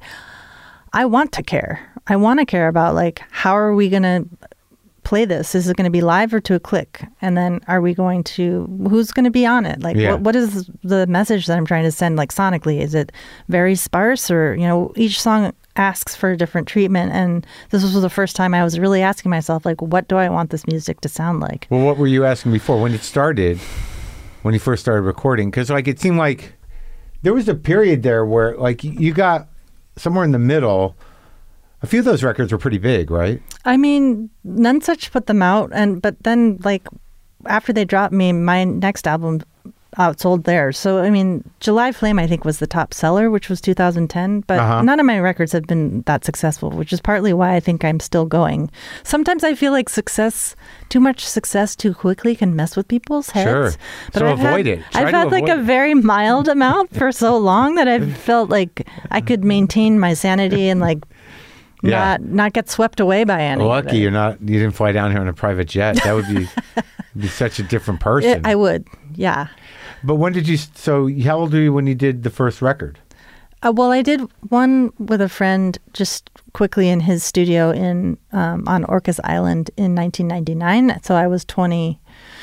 I want to care. I want to care about like, how are we going to play this? Is it going to be live or to a click? And then are we going to, who's going to be on it? Like, Yeah. what, what is the message that I'm trying to send, like sonically? Is it very sparse, or, you know, each song asks for a different treatment? And this was the first time I was really asking myself, like, what do I want this music to sound like? Well, what were you asking before when it started, when you first started recording? Because like it seemed like there was a period there where like you got somewhere in the middle. A few of those records were pretty big, right? I mean, None Such put them out, and but then like after they dropped me, my next album outsold theirs. So I mean, July Flame I think was the top seller, which was two thousand ten. But Uh-huh. none of my records have been that successful, which is partly why I think I'm still going. Sometimes I feel like success, too much success too quickly, can mess with people's heads. Sure. But So I've avoid had, it. Try I've to had like avoid a it. very mild amount for so long that I've felt like I could maintain my sanity and like. Yeah. Not not get swept away by any. of Lucky it. you're not. You didn't fly down here on a private jet. That would be be such a different person. It, I would, yeah. But when did you? So how old were you when you did the first record? Uh, well, I did one with a friend just quickly in his studio in um, on Orcas Island in nineteen ninety-nine. So I was twenty.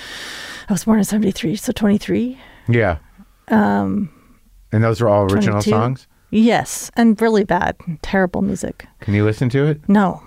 I was born in seventy-three, so twenty-three. Yeah. Um. And those were all original twenty-two. songs. Yes, and really bad, terrible music. Can you listen to it? No.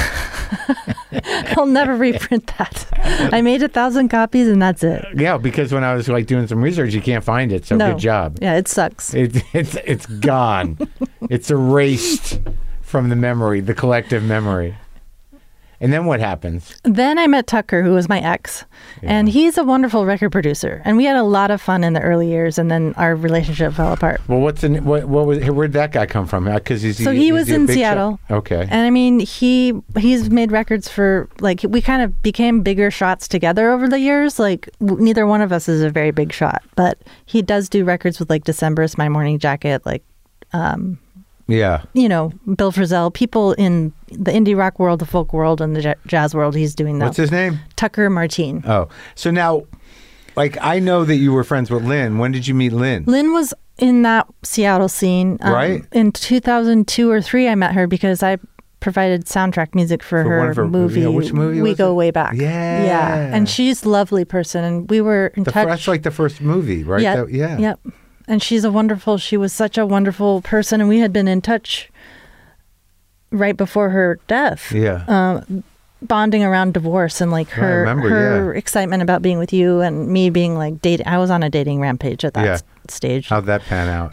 I'll never reprint that. I made a thousand copies and that's it. Yeah, because when I was like doing some research, you can't find it. So no. good job. Yeah, it sucks. It, it's it's gone. It's erased from the memory, the collective memory. And then what happens? Then I met Tucker, who was my ex, Yeah. and he's a wonderful record producer. And we had a lot of fun in the early years, and then our relationship fell apart. Well, what's the what? What was? Where'd that guy come from? Because he's So he is was a in big Seattle. shot? Okay. And I mean, he he's made records for, like, we kind of became bigger shots together over the years. Like, w- neither one of us is a very big shot, but he does do records with, like, December's My Morning Jacket, like, um, Yeah. you know, Bill Frisell, people in the indie rock world, the folk world, and the j- jazz world. He's doing that. What's his name? Tucker Martine. Oh, so now, like, I know that you were friends with Lynn. When did you meet Lynn? Lynn was in that Seattle scene. Um, Right. In two thousand two or three, I met her because I provided soundtrack music for, For her, one of her- movie. yeah, which movie We was Go it? Way Back. Yeah. Yeah. And she's a lovely person. And we were in The, touch. that's like the first movie, right? Yeah. That- yeah. Yep. And she's a wonderful, she was such a wonderful person. And we had been in touch right before her death. Yeah. Um, bonding around divorce and like I her remember, her yeah. excitement about being with you and me being like dating. I was on a dating rampage at that Yeah. s- stage. How'd that pan out?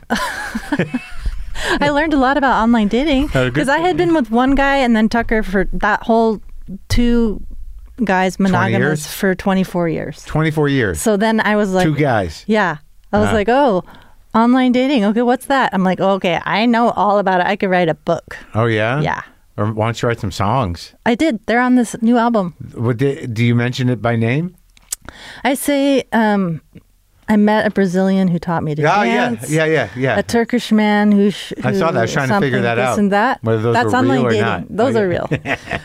I learned a lot about online dating Oh, good because I had been with one guy and then Tucker for that whole two guys monogamous years? for twenty-four years. twenty-four years. So then I was like, Two guys. yeah, I was Wow. like, oh, online dating. Okay, what's that? I'm like, oh, okay, I know all about it. I could write a book. Oh, yeah? Yeah, Or why don't you write some songs? I did. They're on this new album. What did, do you mention it by name? I say, um, I met a Brazilian who taught me to Oh, dance. yeah. Yeah, yeah, yeah. A Turkish man who, sh- I saw that. I was who trying to figure something, that this out, And that. whether those That's were online real or dating. not. Those Okay. are real.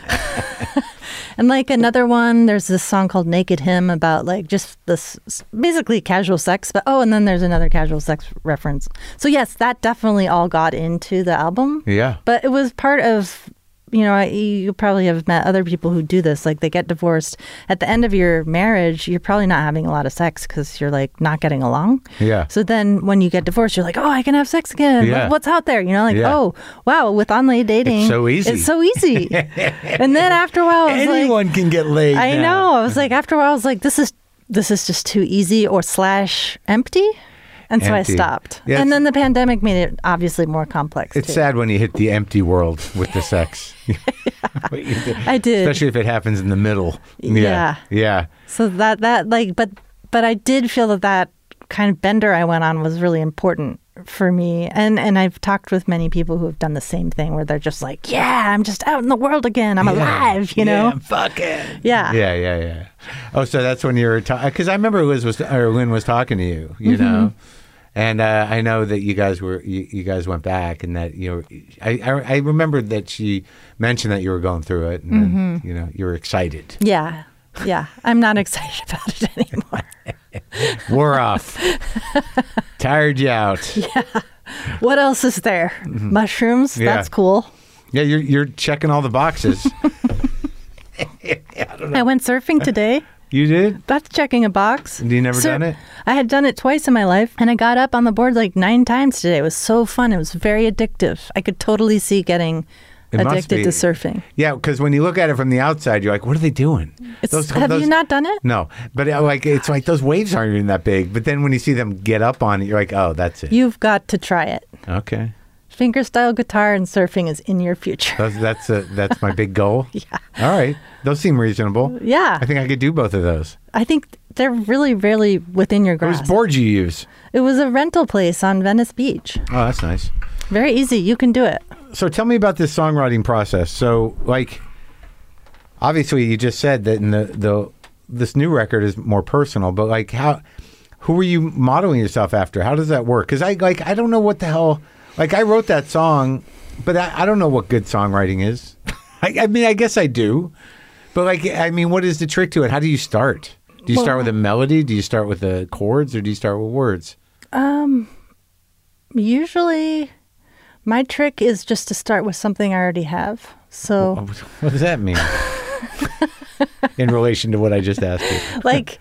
And like another one, there's this song called Naked Hymn about like just this basically casual sex. But oh, and then there's another casual sex reference. So yes, that definitely all got into the album. Yeah. But it was part of, you know, I, you probably have met other people who do this. Like they get divorced. At the end of your marriage, you're probably not having a lot of sex because you're like not getting along. Yeah. So then when you get divorced, you're like, oh, I can have sex again. Yeah. What- What's out there? You know, like, Yeah. oh, wow, with online dating. It's so easy. It's so easy. And then after a while, I was Anyone like, can get laid I now. know. I was like, after a while, I was like, this is this is just too easy or slash empty. And so Empty. I stopped. Yeah, and it's- then the pandemic made it obviously more complex. It's too. sad when you hit the empty world with the sex. What you do. I did. Especially if it happens in the middle. Yeah. Yeah. So that that like, but but I did feel that that kind of bender I went on was really important for me. And and I've talked with many people who have done the same thing, where they're just like, yeah, I'm just out in the world again. I'm Yeah. alive. You Yeah, know. I'm fucking. Yeah. Yeah, yeah, yeah. Oh, so that's when you were talking, because I remember Liz was or Lynn was talking to you. You Mm-hmm. know. And uh, I know that you guys were you, you guys went back, and that you know I, I I remembered that she mentioned that you were going through it, and Mm-hmm. then, you know you were excited. Yeah. Yeah. I'm not excited about it anymore. We're off. Tired you out. What else is there? Mushrooms. Mm-hmm. Yeah. That's cool. Yeah, you're you're checking all the boxes. I went surfing today. You did? That's checking a box. You never Sur- done it? I had done it twice in my life, and I got up on the board like nine times today. It was so fun. It was very addictive. I could totally see getting It must addicted be. to surfing. Yeah, because when you look at it from the outside, you're like, what are they doing? It's, Those- have those- you not done it? No, but uh, like it's like those waves aren't even that big. But then when you see them get up on it, you're like, oh, that's it. You've got to try it. Okay, Fingerstyle guitar and surfing is in your future. that's that's a, that's my big goal. Yeah. All right, those seem reasonable. Yeah. I think I could do both of those. I think they're really, really within your Whose grasp. board you use? It was a rental place on Venice Beach. Oh, that's nice. Very easy. You can do it. So tell me about this songwriting process. So like, obviously you just said that in the the this new record is more personal, but like how, who are you modeling yourself after? How does that work? Because I like I don't know what the hell. Like I wrote that song, but I, I don't know what good songwriting is. I, I mean, I guess I do, but like I mean, what is the trick to it? How do you start? Do you start with a melody? Do you start with the chords, or do you start with words? Um, usually, my trick is just to start with something I already have. So, What does that mean in relation to what I just asked you? like,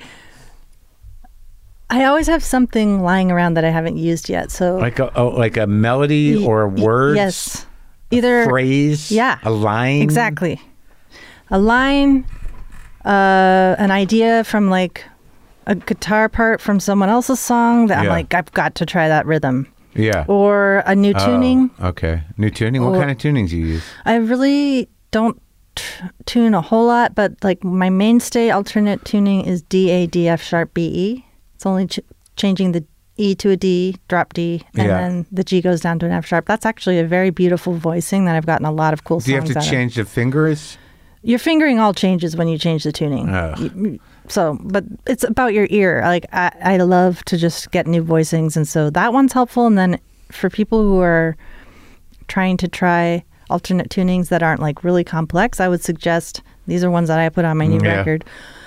I always have something lying around that I haven't used yet. So, Like a oh, like a melody or Y- y- words, Yes. Either phrase, yeah, a line, exactly. A line, uh, an idea from like a guitar part from someone else's song that I'm Yeah. like, I've got to try that rhythm. Yeah. Or a new Oh, tuning. okay, new tuning. What Or- kind of tunings you use? I really don't t- tune a whole lot, but like my mainstay alternate tuning is D A D F sharp B E. It's only ch- changing the E to a D, drop D, and Yeah. then the G goes down to an F sharp. That's actually a very beautiful voicing that I've gotten a lot of cool songs Do you have to out of. change the fingers? Your fingering all changes when you change the tuning. Oh. You- So, but it's about your ear. Like I, I love to just get new voicings, and so that one's helpful. And then for people who are trying to try alternate tunings that aren't like really complex, I would suggest these are ones that I put on my new Yeah. record.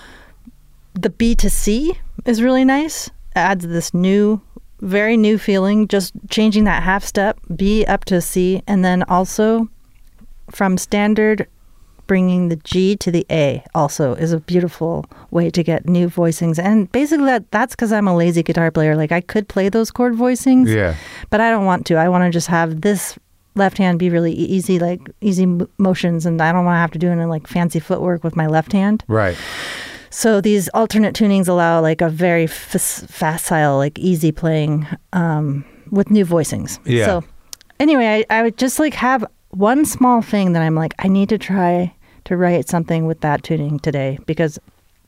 The B to C is really nice. It adds this new, very new feeling. Just changing that half step, B up to C, and then also from standard, bringing the G to the A also is a beautiful way to get new voicings. And basically that that's because I'm a lazy guitar player. Like I could play those chord voicings, Yeah. but I don't want to. I want to just have this left hand be really e- easy, like easy m- motions, and I don't want to have to do any like fancy footwork with my left hand. Right. So these alternate tunings allow like a very f- facile, like easy playing um, with new voicings. Yeah. So anyway, I, I would just like have one small thing that I'm like, I need to try to write something with that tuning today because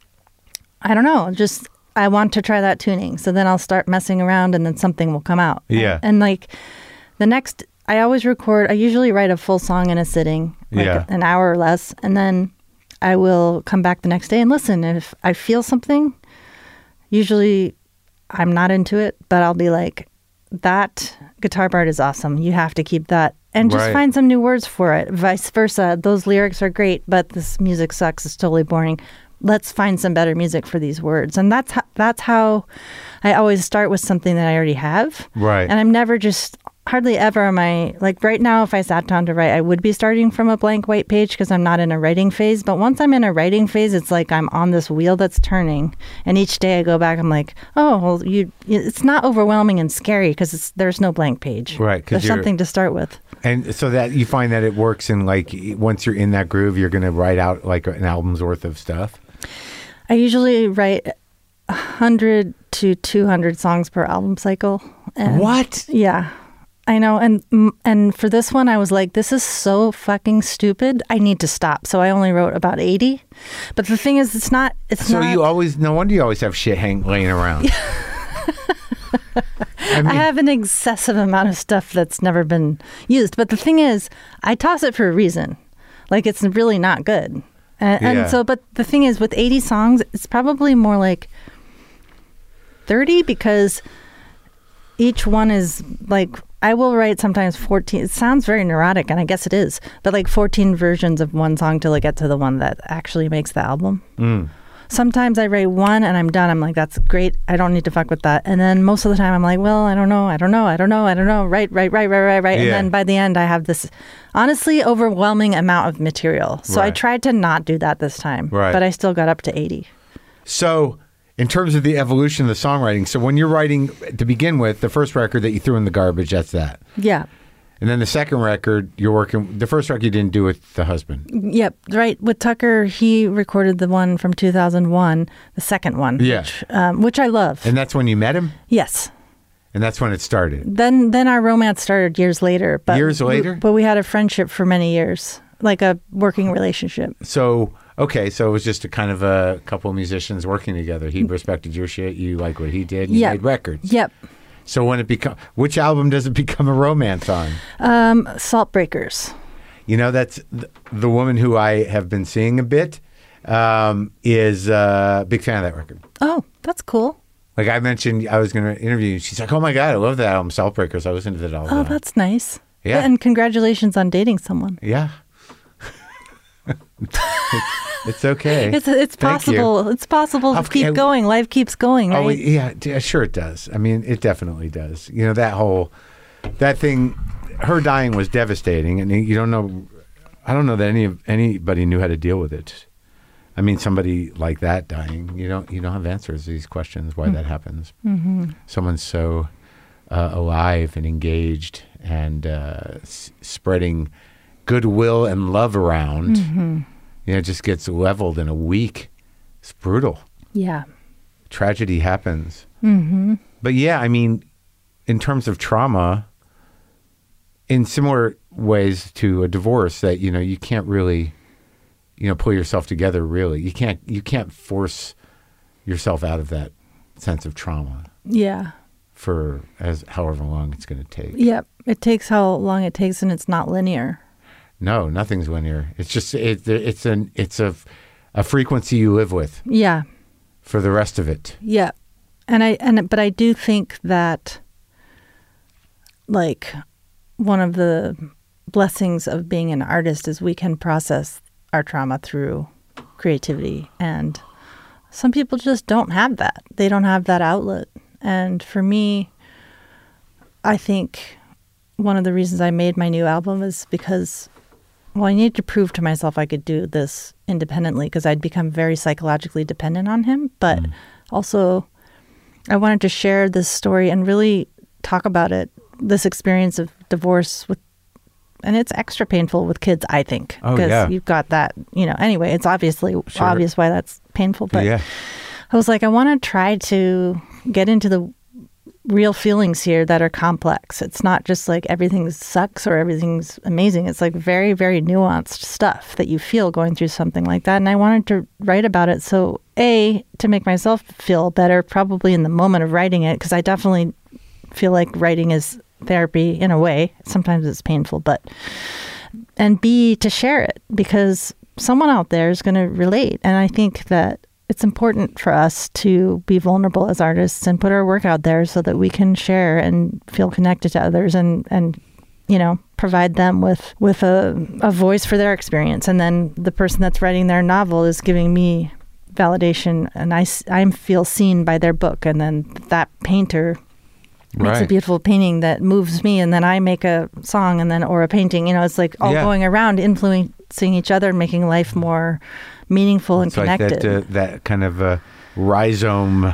I don't know, just I want to try that tuning. So then I'll start messing around and then something will come out. Yeah. And, and like the next, I always record, I usually write a full song in a sitting, like Yeah. an hour or less. And then I will come back the next day and listen. If I feel something, usually I'm not into it, but I'll be like, that guitar part is awesome. You have to keep that. And just Right. find some new words for it. Vice versa. Those lyrics are great, but this music sucks. It's totally boring. Let's find some better music for these words. And that's how, that's how I always start with something that I already have. Right. And I'm never just, hardly ever am I, like right now, if I sat down to write, I would be starting from a blank white page because I'm not in a writing phase. But once I'm in a writing phase, it's like I'm on this wheel that's turning. And each day I go back, I'm like, oh, well, you, it's not overwhelming and scary because there's no blank page. Right, 'cause There's you're- something to start with. And so that you find that it works in like once you're in that groove, you're going to write out like an album's worth of stuff. I usually write one hundred to two hundred songs per album cycle. And What? Yeah. I know. And and for this one, I was like, this is so fucking stupid. I need to stop. So I only wrote about eighty. But the thing is, it's not, it's So not. you always, no wonder you always have shit hang laying around. I I mean, have an excessive amount of stuff that's never been used. But the thing is, I toss it for a reason. Like, it's really not good. And, and Yeah. so, but the thing is, with eighty songs, it's probably more like thirty because each one is like, I will write sometimes fourteen. It sounds very neurotic, and I guess it is, but like fourteen versions of one song till I get to the one that actually makes the album. mm, Sometimes I write one and I'm done. I'm like, that's great. I don't need to fuck with that. And then most of the time I'm like, well, I don't know. I don't know. I don't know. I don't know. Right, right, right, right, right, right. And Yeah. then by the end, I have this honestly overwhelming amount of material. So I Right. tried to not do that this time, Right. but I still got up to eighty. so in terms of the evolution of the songwriting, so when you're writing to begin with, the first record that you threw in the garbage, that's that. Yeah. And then the second record, you're working, the first record you didn't do with the husband. Yep, right. With Tucker, he recorded the one from two thousand one, the second one, Yeah. which, um, which I love. And that's when you met him? Yes. And that's when it started. Then then our romance started years later. But Years later? But we had a friendship for many years, like a working relationship. So, okay, so it was just a kind of a couple of musicians working together. He respected your shit, you liked what he did, and you Yeah. made records. Yep. So when it become, which album does it become a romance on? Um, Salt Breakers. You know, that's th- the woman who I have been seeing a bit um, is a big fan of that record. Oh, that's cool. Like I mentioned, I was going to interview you. She's like, oh my God, I love that album, Salt Breakers. I listened to that all the Oh, time. that's nice. Yeah. And congratulations on dating someone. Yeah. It's okay. It's it's Thank you. possible. It's possible How- to keep yeah, going. Life keeps going, right? Oh, yeah, d- sure it does. I mean, it definitely does. You know, that whole, that thing, her dying was devastating, and you don't know, I don't know that any of anybody knew how to deal with it. I mean, somebody like that dying, you don't, you don't have answers to these questions why that happens. Mm-hmm. Someone's so uh, alive and engaged and uh, s- spreading goodwill and love around. Mm-hmm. You know, it just gets leveled in a week. It's brutal. Yeah. Tragedy happens. Mm-hmm. But yeah, I mean, in terms of trauma, in similar ways to a divorce, that, you know, you can't really you know, pull yourself together. Really, you can't you can't force yourself out of that sense of trauma. Yeah. For as however long it's going to take. Yep. It takes how long it takes, and it's not linear. No, nothing's linear. It's just it, it's an it's a a frequency you live with. Yeah. For the rest of it. Yeah. And I and but I do think that like one of the blessings of being an artist is we can process our trauma through creativity, and some people just don't have that. They don't have that outlet. And for me, I think one of the reasons I made my new album is because, well, I needed to prove to myself I could do this independently, because I'd become very psychologically dependent on him. But mm. also, I wanted to share this story and really talk about it, this experience of divorce with, and it's extra painful with kids, I think, because oh, yeah. you've got that, you know, anyway, it's obviously sure. obvious why that's painful. But yeah. I was like, I want to try to get into the real feelings here that are complex. It's not just like everything sucks or everything's amazing. It's like very, very nuanced stuff that you feel going through something like that. And I wanted to write about it. So A, to make myself feel better, probably in the moment of writing it, because I definitely feel like writing is therapy in a way. Sometimes it's painful, but, and B, to share it, because someone out there is going to relate. And I think that it's important for us to be vulnerable as artists and put our work out there so that we can share and feel connected to others and, and you know, provide them with, with a, a voice for their experience. And then the person that's writing their novel is giving me validation, and I, I feel seen by their book. And then that painter makes right. a beautiful painting that moves me, and then I make a song and then or a painting. You know, it's like all yeah. going around, influencing each other, making life more meaningful and it's connected. Like that, uh, that kind of uh, rhizome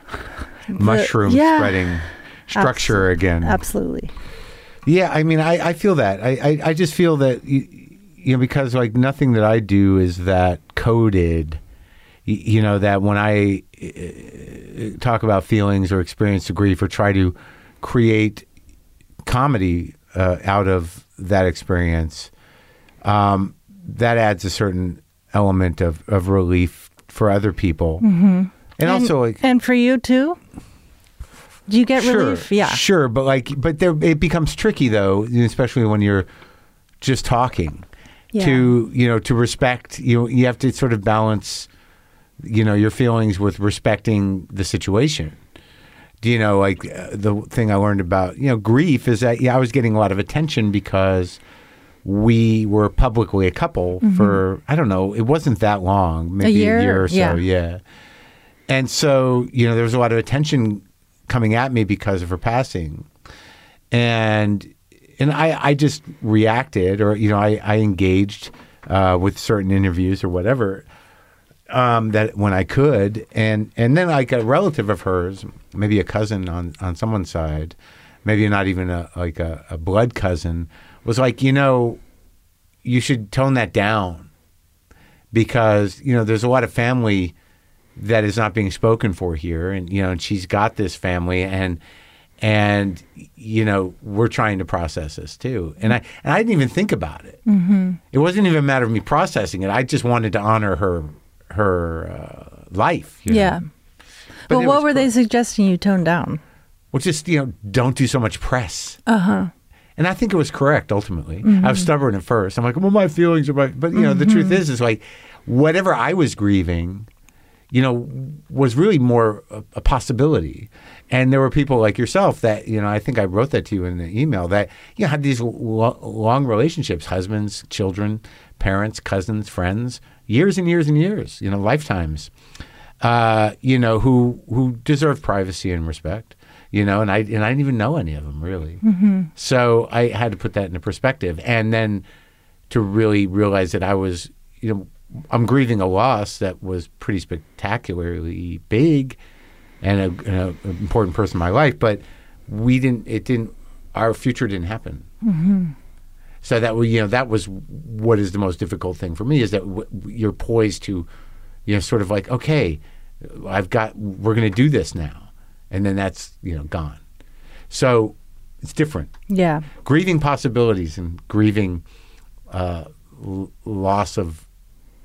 mushroom the, yeah. spreading structure Absolutely. again. Absolutely. Yeah, I mean, I, I feel that. I, I, I just feel that, you, you know, because like nothing that I do is that coded, you, you know, that when I uh, talk about feelings or experience of grief or try to create comedy uh, out of that experience, um, that adds a certain element of, of relief for other people. Mm-hmm. And, and also like... And for you too? Do you get sure, relief? Yeah. Sure, but like, but there, it becomes tricky though, especially when you're just talking. Yeah. To, you know, to respect, you you have to sort of balance, you know, your feelings with respecting the situation. Do you know, like uh, the thing I learned about, you know, grief is that, yeah, I was getting a lot of attention because we were publicly a couple mm-hmm. for, I don't know, it wasn't that long, maybe a year, a year or so, yeah. yeah. And so, you know, there was a lot of attention coming at me because of her passing. And and I, I just reacted, or, you know, I, I engaged uh, with certain interviews or whatever um, that when I could. And, and then like a relative of hers, maybe a cousin on, on someone's side, maybe not even a, like a, a blood cousin, was like, you know, you should tone that down because, you know, there's a lot of family that is not being spoken for here. And, you know, and she's got this family and, and, you know, we're trying to process this too. And I, and I didn't even think about it. Mm-hmm. It wasn't even a matter of me processing it. I just wanted to honor her, her uh, life. You yeah. know? But well, what were they suggesting you tone down? Well, just, you know, don't do so much press. Uh-huh. And I think it was correct, ultimately. Mm-hmm. I was stubborn at first. I'm like, well, my feelings are my... But, you know, mm-hmm. the truth is, is like, whatever I was grieving, you know, was really more a, a possibility. And there were people like yourself that, you know, I think I wrote that to you in the email, that, you know, had these lo- long relationships, husbands, children, parents, cousins, friends, years and years and years, you know, lifetimes, uh, you know, who who deserve privacy and respect. You know, and I and I didn't even know any of them really. Mm-hmm. So I had to put that into perspective, and then to really realize that I was, you know, I'm grieving a loss that was pretty spectacularly big, and an important person in my life. But we didn't. It didn't. Our future didn't happen. Mm-hmm. So that we, you know, that was what is the most difficult thing for me is that w- you're poised to, you know, sort of like, okay, I've got. We're going to do this now. And then that's, you know, gone. So it's different. Yeah. Grieving possibilities and grieving uh, l- loss of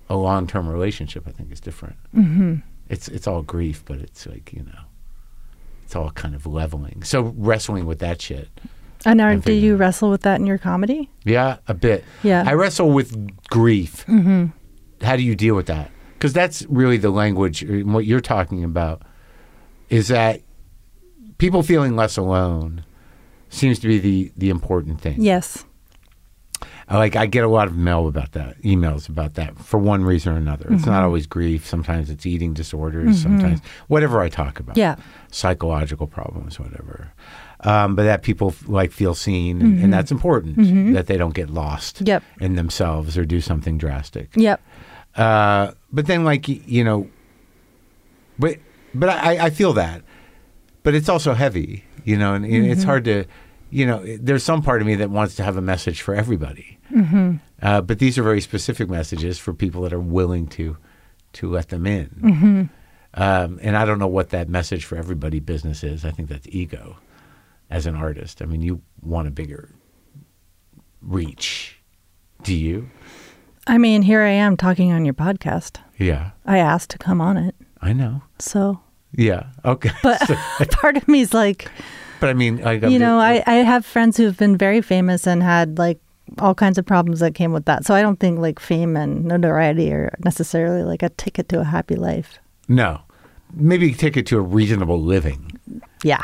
a long-term relationship, I think, is different. Mm-hmm. It's it's all grief, but it's like, you know, it's all kind of leveling. So wrestling with that shit. And are, do you wrestle with that in your comedy? Yeah, a bit. Yeah. I wrestle with grief. Mm-hmm. How do you deal with that? Because that's really the language, what you're talking about, is that people feeling less alone seems to be the, the important thing. Yes. Like, I get a lot of mail about that, emails about that, for one reason or another. It's mm-hmm. not always grief. Sometimes it's eating disorders. Mm-hmm. Sometimes whatever I talk about. Yeah. Psychological problems, whatever. Um, but that people like feel seen, and, mm-hmm. and that's important. Mm-hmm. That they don't get lost yep. in themselves or do something drastic. Yep. Uh, but then, like, you know, but but I, I feel that, but it's also heavy, you know, and mm-hmm. it's hard to, you know, there's some part of me that wants to have a message for everybody. Mm-hmm. Uh, but these are very specific messages for people that are willing to to let them in. Mm-hmm. Um, and I don't know what that message for everybody business is. I think that's ego as an artist. I mean, you want a bigger reach. Do you? I mean, here I am talking on your podcast. Yeah. I asked to come on it. I know. So. Yeah. Okay. But part of me is like. But I mean, like, you know, I, I have friends who've been very famous and had like all kinds of problems that came with that. So I don't think like fame and notoriety are necessarily like a ticket to a happy life. No. Maybe a ticket to a reasonable living. Yeah.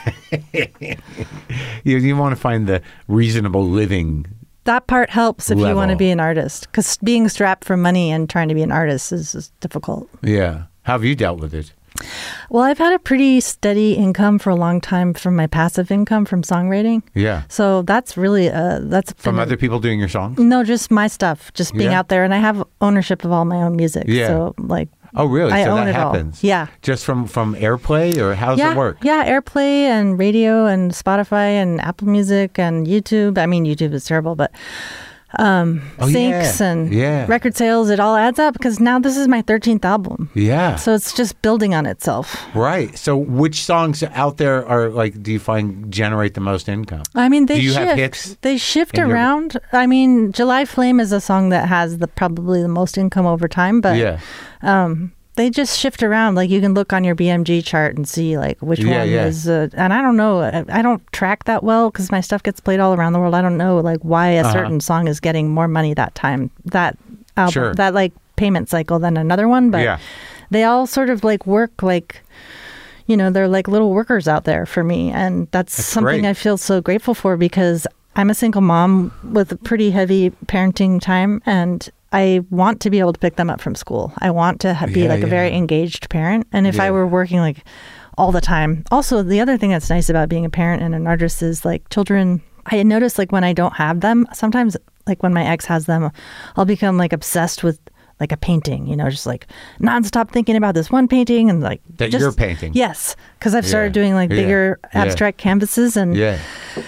you, you want to find the reasonable living. That part helps if level. You want to be an artist. Because being strapped for money and trying to be an artist is, is difficult. Yeah. How have you dealt with it? Well, I've had a pretty steady income for a long time from my passive income from songwriting. Yeah. So that's really, uh, that's from been, other people doing your songs? No, just my stuff, just being yeah. out there. And I have ownership of all my own music. Yeah. So like. Oh, really? I so own that it happens? All. Yeah. Just from, from airplay, or how does yeah, it work? Yeah, airplay and radio and Spotify and Apple Music and YouTube. I mean, YouTube is terrible, but um, oh, syncs yeah. and yeah. record sales, it all adds up because now this is my thirteenth album. Yeah. So it's just building on itself. Right. So which songs out there are like, do you find generate the most income? I mean, they do you shift. have hits? They shift around. Your... I mean, July Flame is a song that has the probably the most income over time, but yeah. um, they just shift around. Like you can look on your B M G chart and see like which yeah, one yeah. is. Uh, and I don't know. I, I don't track that well because my stuff gets played all around the world. I don't know like why a uh-huh. certain song is getting more money that time, that album, sure. that like payment cycle than another one. But yeah. they all sort of like work like, you know, they're like little workers out there for me, and that's, that's something great. I feel so grateful for because I'm a single mom with a pretty heavy parenting time, and I want to be able to pick them up from school. I want to ha- be yeah, like yeah. a very engaged parent. And if yeah. I were working like all the time, also the other thing that's nice about being a parent and an artist is like children, I notice like when I don't have them, sometimes like when my ex has them, I'll become like obsessed with like a painting, you know, just like nonstop thinking about this one painting and like that just, you're painting. Yes. Cause I've started yeah. doing like yeah. bigger yeah. abstract canvases and yeah.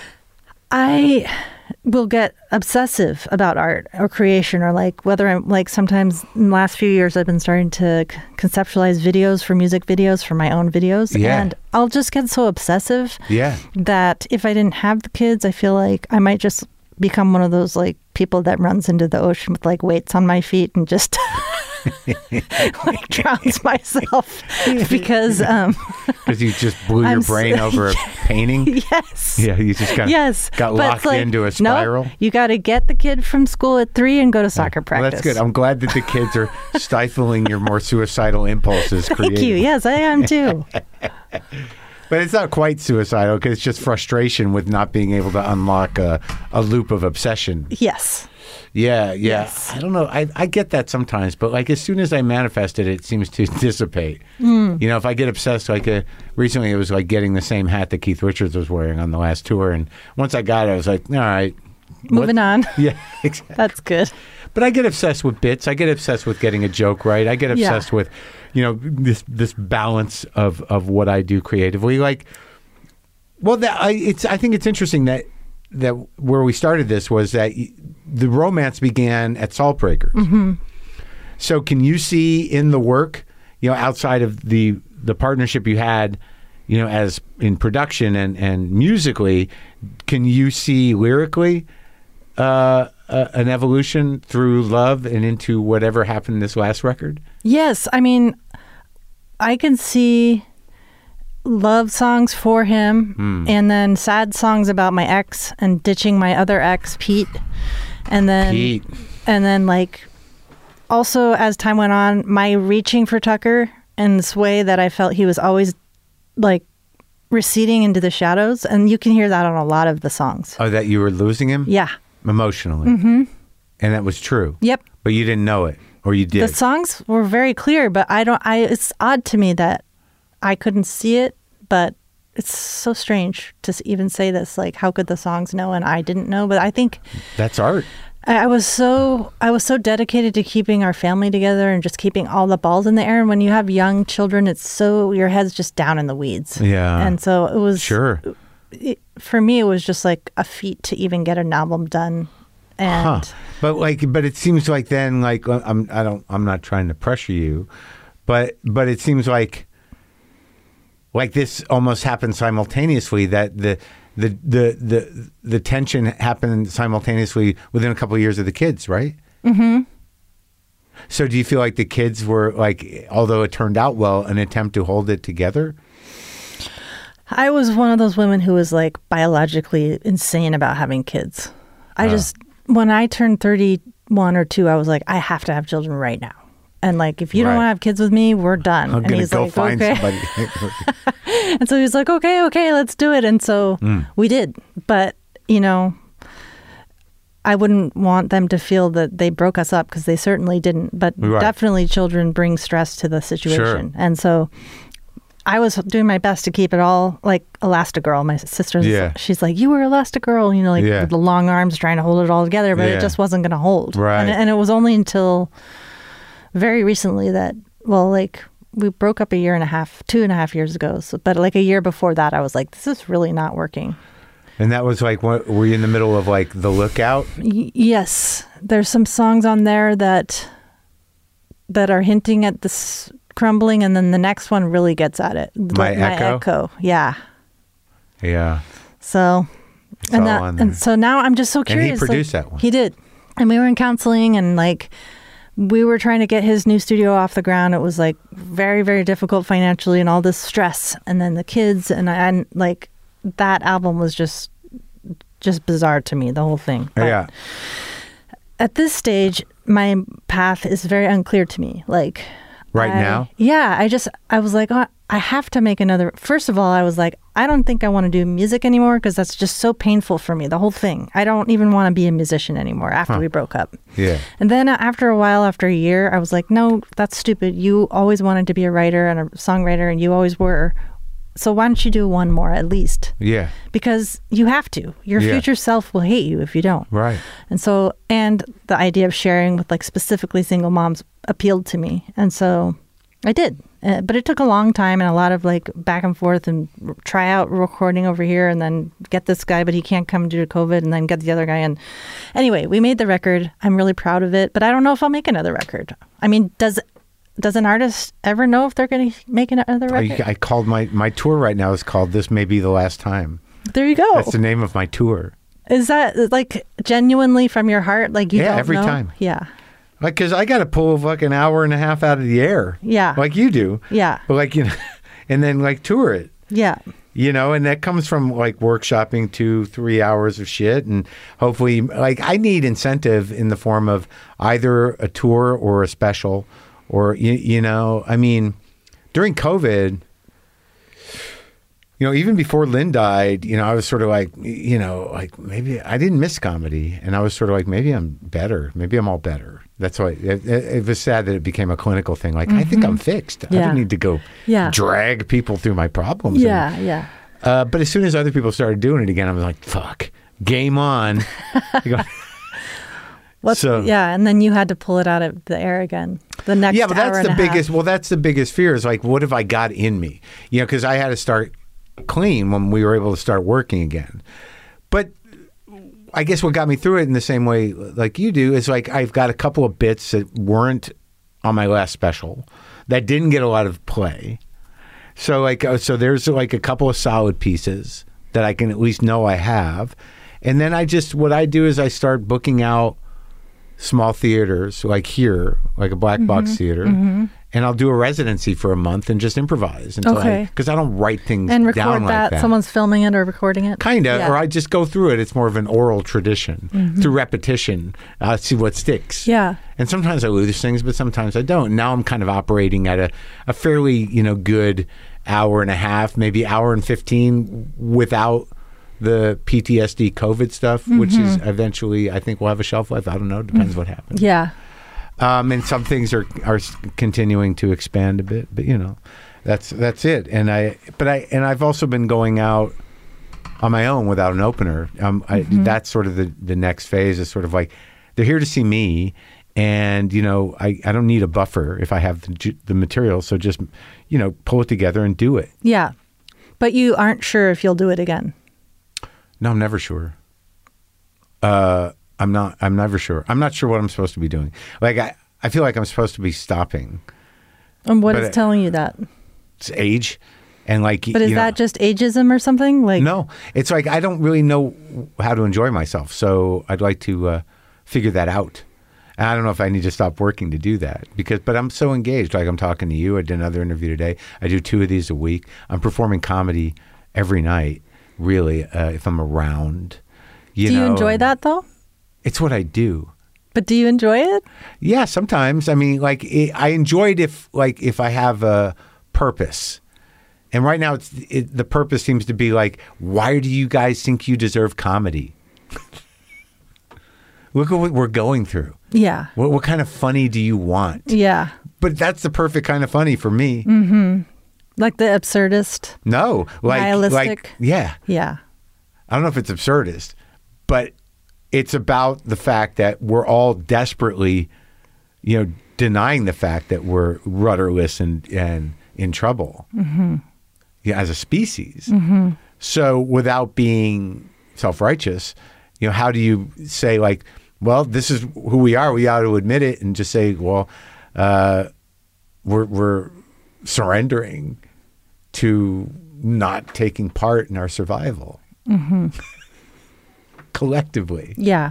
I will get obsessive about art or creation, or like whether I'm like sometimes in the last few years I've been starting to c- conceptualize videos for music videos for my own videos. Yeah. And I'll just get so obsessive yeah. that if I didn't have the kids, I feel like I might just become one of those like people that runs into the ocean with like weights on my feet and just like drowns myself because um because you just blew your I'm brain so, over a painting. Yes. Yeah, you just kind of yes. got but locked like, into a spiral. No, you got to get the kid from school at three and go to soccer yeah. practice. Well, that's good. I'm glad that the kids are stifling your more suicidal impulses. Thank creatively. you. Yes, I am too. But it's not quite suicidal because it's just frustration with not being able to unlock a, a loop of obsession. Yes. Yeah, yeah. Yes. I don't know. I, I get that sometimes, but like as soon as I manifest it, it seems to dissipate. Mm. You know, if I get obsessed, like uh, recently it was like getting the same hat that Keith Richards was wearing on the last tour. And once I got it, I was like, all right. Moving what? on. Yeah, exactly. That's good. But I get obsessed with bits. I get obsessed with getting a joke right. I get obsessed yeah. with, you know, this this balance of, of what I do creatively. Like, well, that, I, it's. I think it's interesting that that where we started this was that the romance began at Saltbreakers. Mm-hmm. So can you see in the work, you know, outside of the the partnership you had, you know, as in production and, and musically, can you see lyrically uh, a an evolution through love and into whatever happened in this last record? Yes. I mean, I can see love songs for him Mm. and then sad songs about my ex and ditching my other ex, Pete. And then, Pete. and then like, also as time went on, my reaching for Tucker in this way that I felt he was always like receding into the shadows. And you can hear that on a lot of the songs. Oh, that you were losing him? Yeah. Emotionally. Mm-hmm. And that was true. Yep. But you didn't know it, or you did. The songs were very clear, but I don't, I, it's odd to me that I couldn't see it, but it's so strange to s- even say this. Like, how could the songs know and I didn't know? But I think That's art. I, I was so, I was so dedicated to keeping our family together and just keeping all the balls in the air. And when you have young children, it's so, your head's just down in the weeds. Yeah. And so it was, Sure. it, for me, it was just like a feat to even get an album done. And Huh. But like, but it seems like then, like, I'm, I don't, I'm not trying to pressure you, but, but it seems like, like this almost happened simultaneously. That the, the, the, the, the tension happened simultaneously within a couple of years of the kids, right? mm-hmm. So do you feel like the kids were like, although it turned out well, an attempt to hold it together? I was one of those women who was like biologically insane about having kids. I Oh. just, when I turned thirty-one or two, I was like, I have to have children right now. And like, if you don't Right. want to have kids with me, we're done. I'm and gonna he's go like, find okay. somebody. And so he's like, okay, okay, let's do it. And so Mm. we did. But, you know, I wouldn't want them to feel that they broke us up because they certainly didn't. But Right. definitely children bring stress to the situation. Sure. And so I was doing my best to keep it all like Elastigirl. My sister's, Yeah. she's like, you were Elastigirl, you know, like Yeah. with the long arms trying to hold it all together, but Yeah. it just wasn't going to hold. Right. And, and it was only until very recently that, well, like we broke up a year and a half, two and a half years ago. So, but like a year before that, I was like, this is really not working. And that was like, what, were you in the middle of like The Lookout? Y- yes. There's some songs on there that, that are hinting at this crumbling, and then the next one really gets at it. My Echo? Echo. Yeah. Yeah. So, It's and all that, on there. and so now I'm just so And he curious. like, produced that one. He did, and we were in counseling, and like we were trying to get his new studio off the ground. It was like very, very difficult financially, and all this stress, and then the kids, and I, and like that album was just, just bizarre to me. The whole thing. But Yeah. at this stage, my path is very unclear to me. Like Right I- now? Yeah, I just, I was like, oh, I have to make another. First of all, I was like, I don't think I want to do music anymore because that's just so painful for me, the whole thing. I don't even want to be a musician anymore after Huh. we broke up. Yeah. And then uh, after a while, after a year, I was like, no, that's stupid. You always wanted to be a writer and a songwriter, and you always were. So why don't you do one more at least? Yeah. Because you have to. Your Yeah. future self will hate you if you don't. Right. And so, and the idea of sharing with like specifically single moms appealed to me. And so I did. Uh, but it took a long time and a lot of like back and forth and r- try out recording over here and then get this guy, but he can't come due to COVID, and then get the other guy. And anyway, we made the record. I'm really proud of it, but I don't know if I'll make another record. I mean, does does an artist ever know if they're going to make another record? I, I called my, my tour right now is called This May Be the Last Time. There you go. That's the name of my tour. Is that like genuinely from your heart? Like you Yeah, don't every know? time. Yeah. Like, because I got to pull like an hour and a half out of the air. Yeah. Like you do. Yeah. But like, you know, and then like tour it. Yeah. You know, and that comes from like workshopping two, three hours of shit. And hopefully, like, I need incentive in the form of either a tour or a special, or, you, you know, I mean, during COVID, you know, even before Lynn died, you know, I was sort of like, you know, like maybe I didn't miss comedy. And I was sort of like, maybe I'm better. Maybe I'm all better. That's why it, it, it was sad that it became a clinical thing. Like, I think I'm fixed. I Yeah. don't need to go Yeah. drag people through my problems. Yeah. And, Yeah. uh, but as soon as other people started doing it again, I was like, fuck, game on. You go, What's, So- yeah, and then you had to pull it out of the air again. The next yeah, but hour that's and the a half. biggest, well, that's the biggest fear is like, what have I got in me? You know, because I had to start clean when we were able to start working again. But I guess what got me through it in the same way like you do is like I've got a couple of bits that weren't on my last special that didn't get a lot of play. So like uh, so there's like a couple of solid pieces that I can at least know I have. And then I just, what I do is I start booking out small theaters like here, like a black mm-hmm. box theater. Mm-hmm. And I'll do a residency for a month and just improvise until okay. I, because I don't write things and record down that. like that. Someone's filming it or recording it? Kind of, yeah. or I just go through it. It's more of an oral tradition. Mm-hmm. Through repetition, I see what sticks. Yeah. And sometimes I lose things, but sometimes I don't. Now I'm kind of operating at a, a fairly, you know, good hour and a half, maybe hour and fifteen without the P T S D COVID stuff, mm-hmm. which is eventually, I think, will have a shelf life. I don't know. Depends mm-hmm. what happens. Yeah. Um, and some things are are continuing to expand a bit, but you know, that's that's it. And I, but I, and I've also been going out on my own without an opener. Um, mm-hmm. I, that's sort of the the next phase is sort of like they're here to see me, and you know, I, I don't need a buffer if I have the, the material. So just you know, pull it together and do it. Yeah, but you aren't sure if you'll do it again. No, I'm never sure. Uh. I'm not, I'm never sure. I'm not sure what I'm supposed to be doing. Like, I, I feel like I'm supposed to be stopping. And what is it, telling you that? It's age. And like, but is you know, that just ageism or something? Like, no, it's like, I don't really know how to enjoy myself. So I'd like to uh, figure that out. And I don't know if I need to stop working to do that because, but I'm so engaged. Like I'm talking to you. I did another interview today. I do two of these a week. I'm performing comedy every night, really, uh, if I'm around. You do know, you enjoy that though? It's what I do. But do you enjoy it? Yeah, sometimes. I mean, like it, I enjoy it if, like, if I have a purpose. And right now, it's it, the purpose seems to be like, why do you guys think you deserve comedy? Look at what we're going through. Yeah. What, what kind of funny do you want? Yeah. But that's the perfect kind of funny for me. Mm-hmm. Like the absurdist. No, like nihilistic. Like, yeah. Yeah. I don't know if it's absurdist, but it's about the fact that we're all desperately, you know, denying the fact that we're rudderless and, and in trouble mm-hmm. yeah, as a species. Mm-hmm. So without being self-righteous, you know, how do you say like, well, this is who we are. We ought to admit it and just say, well, uh, we're, we're surrendering to not taking part in our survival. Mm-hmm. Collectively. Yeah.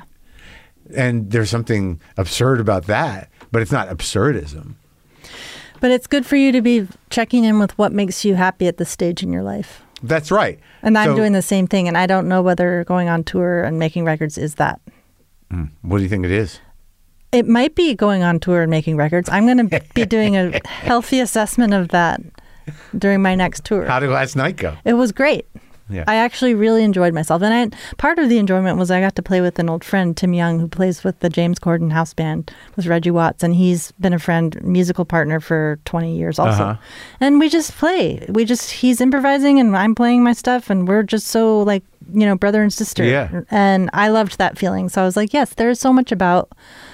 And there's something absurd about that, but it's not absurdism. But it's good for you to be checking in with what makes you happy at this stage in your life. That's right. And I'm so, doing the same thing. And I don't know whether going on tour and making records is that. Mm, what do you think it is? It might be going on tour and making records. I'm going to be doing a healthy assessment of that during my next tour. How did last night go? It was great. Yeah. I actually really enjoyed myself. And I, part of the enjoyment was I got to play with an old friend, Tim Young, who plays with the James Corden House Band with Reggie Watts. And he's been a friend, musical partner for twenty years also. Uh-huh. And we just play. We just, he's improvising and I'm playing my stuff. And we're just so like, you know, brother and sister. Yeah. And I loved that feeling. So I was like, yes, there's so much about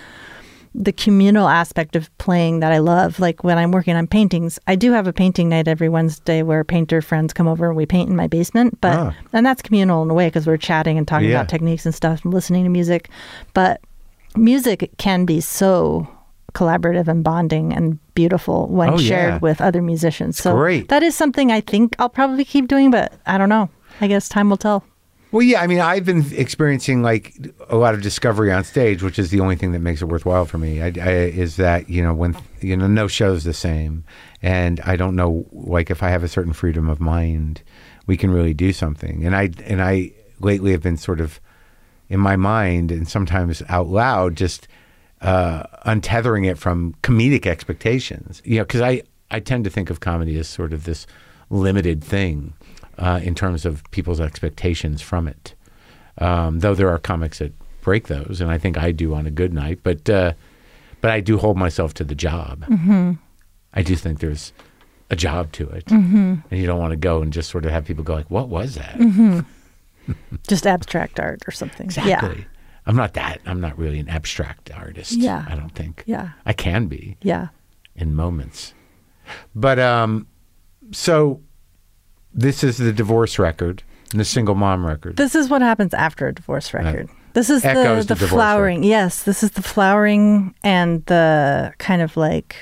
the communal aspect of playing that I love. Like when I'm working on paintings, I do have a painting night every Wednesday where painter friends come over and we paint in my basement. But ah. and that's communal in a way because we're chatting and talking yeah. about techniques and stuff and listening to music. But music can be so collaborative and bonding and beautiful when oh, shared yeah. with other musicians. It's so great. That is something I think I'll probably keep doing, but I don't know. I guess time will tell. Well, yeah, I mean, I've been experiencing like a lot of discovery on stage, which is the only thing that makes it worthwhile for me. I, I, is that you know when you know no show's the same, and I don't know like if I have a certain freedom of mind, we can really do something. And I and I lately have been sort of in my mind and sometimes out loud just uh, untethering it from comedic expectations. You know, because I I tend to think of comedy as sort of this limited thing. Uh, in terms of people's expectations from it. Um, though there are comics that break those, and I think I do on a good night, but uh, but I do hold myself to the job. Mm-hmm. I do think there's a job to it. Mm-hmm. And you don't want to go and just sort of have people go like, what was that? Mm-hmm. Just abstract art or something. Exactly. Yeah. I'm not that. I'm not really an abstract artist. Yeah. I don't think. Yeah. I can be. Yeah. In moments. But um, so... This is the divorce record and the single mom record. This is what happens after a divorce record. Uh, this is Echoes the, the, the flowering. Record. Yes, this is the flowering and the kind of like